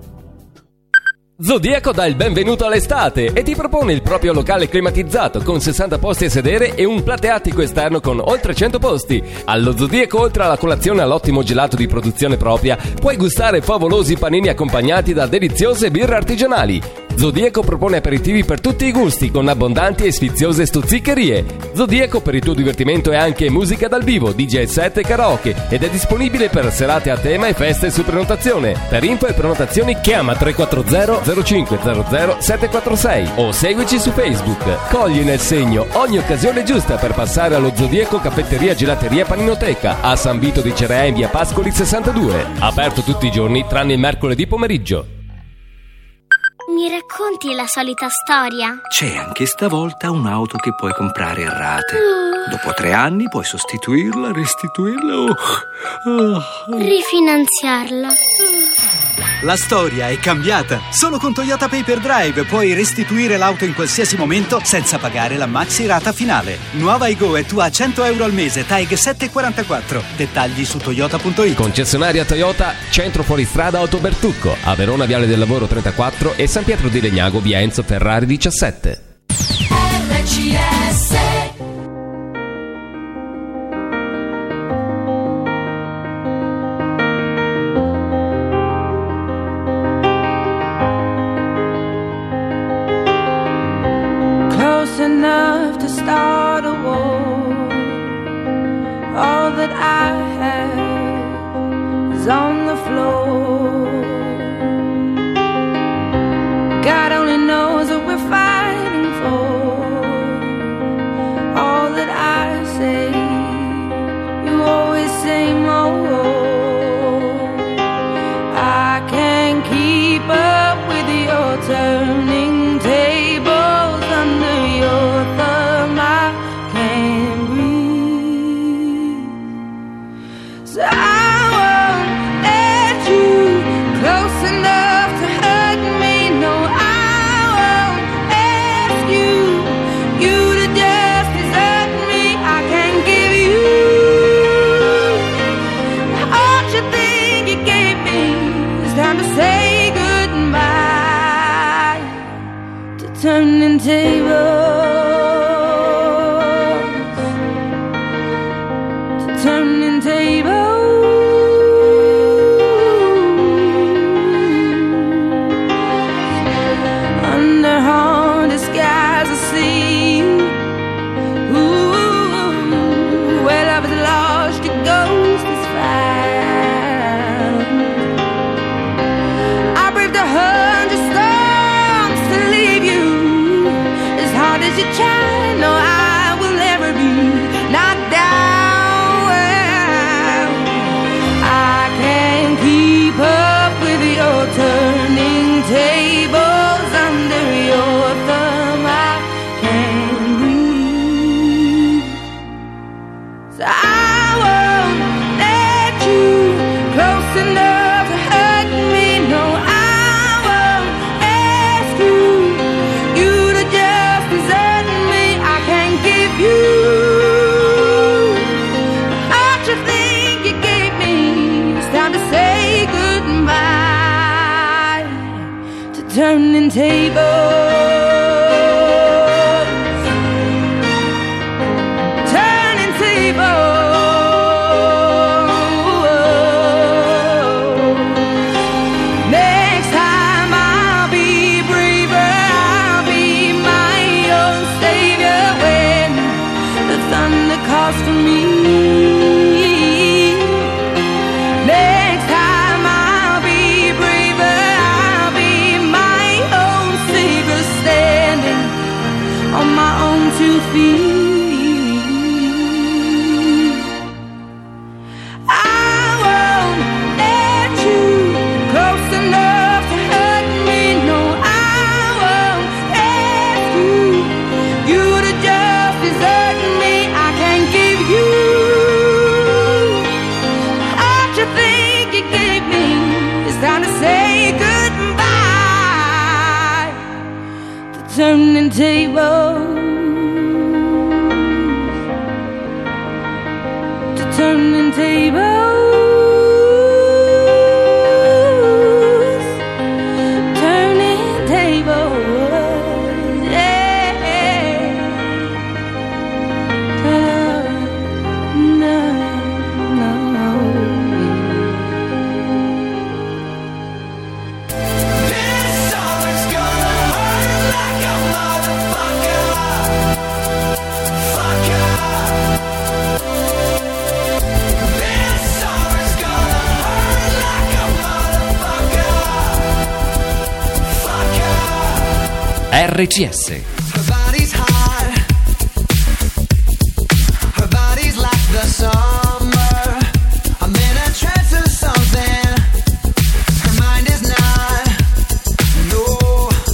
C: Zodiaco dà il benvenuto all'estate e ti propone il proprio locale climatizzato con 60 posti a sedere e un plateatico esterno con oltre 100 posti. Allo Zodiaco, oltre alla colazione e all'ottimo gelato di produzione propria, puoi gustare favolosi panini accompagnati da deliziose birre artigianali. Zodiaco propone aperitivi per tutti i gusti con abbondanti e sfiziose stuzzicherie. Zodiaco per il tuo divertimento è anche musica dal vivo, DJ set e karaoke ed è disponibile per serate a tema e feste su prenotazione. Per info e prenotazioni chiama 340 0500 746 o seguici su Facebook. Cogli nel segno ogni occasione giusta per passare allo Zodiaco Caffetteria Gelateria Paninoteca a San Vito di Cerea in via Pascoli 62. Aperto tutti i giorni tranne il mercoledì pomeriggio.
E: Mi racconti la solita storia?
F: C'è anche stavolta un'auto che puoi comprare a rate. Dopo 3 anni puoi sostituirla, restituirla o
E: Rifinanziarla.
W: La storia è cambiata. Solo con Toyota Paper Drive puoi restituire l'auto in qualsiasi momento senza pagare la maxi rata finale. Nuova Aygo è tua a €100 al mese, TAG 744. Dettagli su toyota.it.
C: Concessionaria Toyota, centro fuoristrada Autobertucco, a Verona Viale del Lavoro 34 e San Pietro di Legnago via Enzo Ferrari 17.
D: RCS.
X: Enough to start a war. All that I have is on the floor. God only knows what we're fighting for. All that I say, you always say more. I can't keep up with your turning tables under your thumb. I can't breathe, so I won't let you close enough to hurt me. No, I won't ask you to just desert me. I can't give you all you think you gave me. It's time to say goodbye to turning tables. Turning tables. Under haunted skies I see you. Ooh, where love is lost, your ghost is found. I braved 100 storms to leave you. As hard as you try, no, I will never be knocked down. Turning tables under your thumb. I can't breathe, so I won't let you close enough to hurt me. No, I won't ask you to just desert me. I can't give you all you think you gave me. It's time to say goodbye. Turning tables. Turning tables. Next time I'll be braver. I'll be my own savior when the thunder calls for me. On my own 2 feet, I won't let you close enough to hurt me. No, I won't ask you to just desert me. I can't give you all you think you gave me. It's time to say goodbye to turning tables. Turning tables, turning tables, yeah. No.
S: This song is gonna hurt like a motherfucker. Fucker.
Y: RCS.
S: Her body's hot. Her body's like the summer. I'm in a trance of something. Her mind is not. No.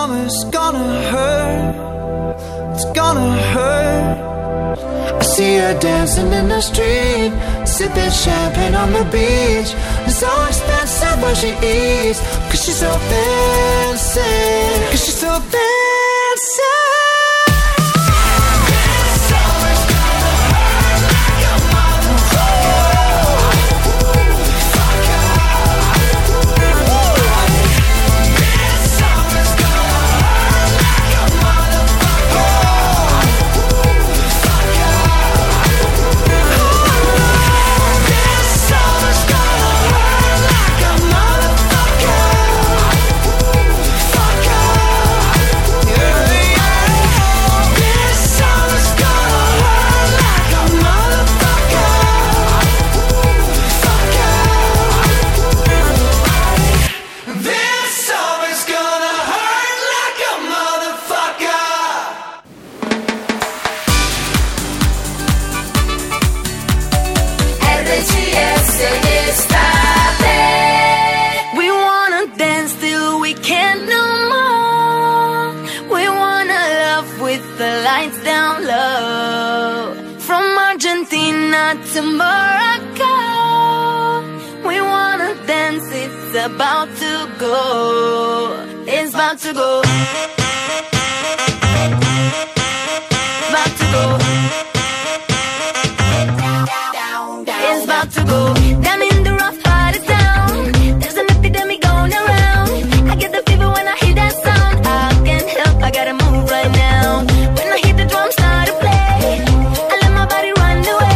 A: summer's gonna hurt. It's gonna hurt. I see her dancing in the street, sipping champagne on the beach. It's so expensive what she eats, 'cause she's so fancy, 'cause she's so fancy.
D: To Morocco, we wanna dance, it's about to go, it's about to go, about to go, it's about to go, down in the rough part of town, there's an epidemic going around, I get the fever when I hear that sound, I can't help, I gotta move right now, when I hear the drums start to play, I let my body run away.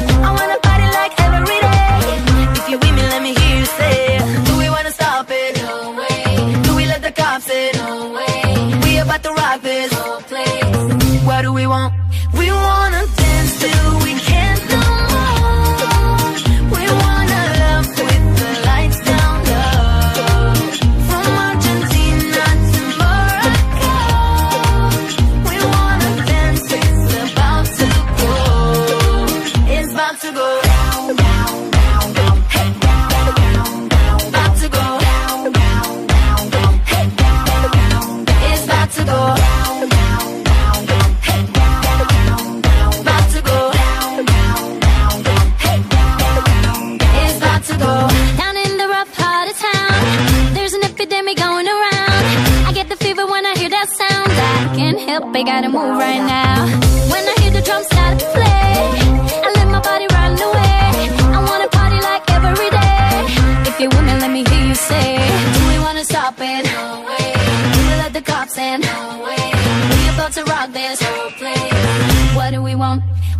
D: About to rock this whole place. What do we want? We wanna dance till we can't no more. We wanna love with the lights down low. From Argentina to Morocco, we wanna dance. It's about to go. It's about to go. Down, down, down, down. Hey, down, down, down. About to go. Down, down, down, down. Hey, down, down, down. It's about to go. Down, down, down, down. Hey, down, down, down. About to go. Down, down, down, down. Hey, down, down, down. It's about to go.
E: Down in the rough part of town, there's an epidemic going around. I get the fever when I hear that sound. I can't help, I gotta move right now. When I hear the drums start to play, I let my body run away. I wanna party like every day. If you're with me, let me hear you say, do we wanna stop it? No way. Do we let the cops in? No way. We about to rock this whole place. What do we want?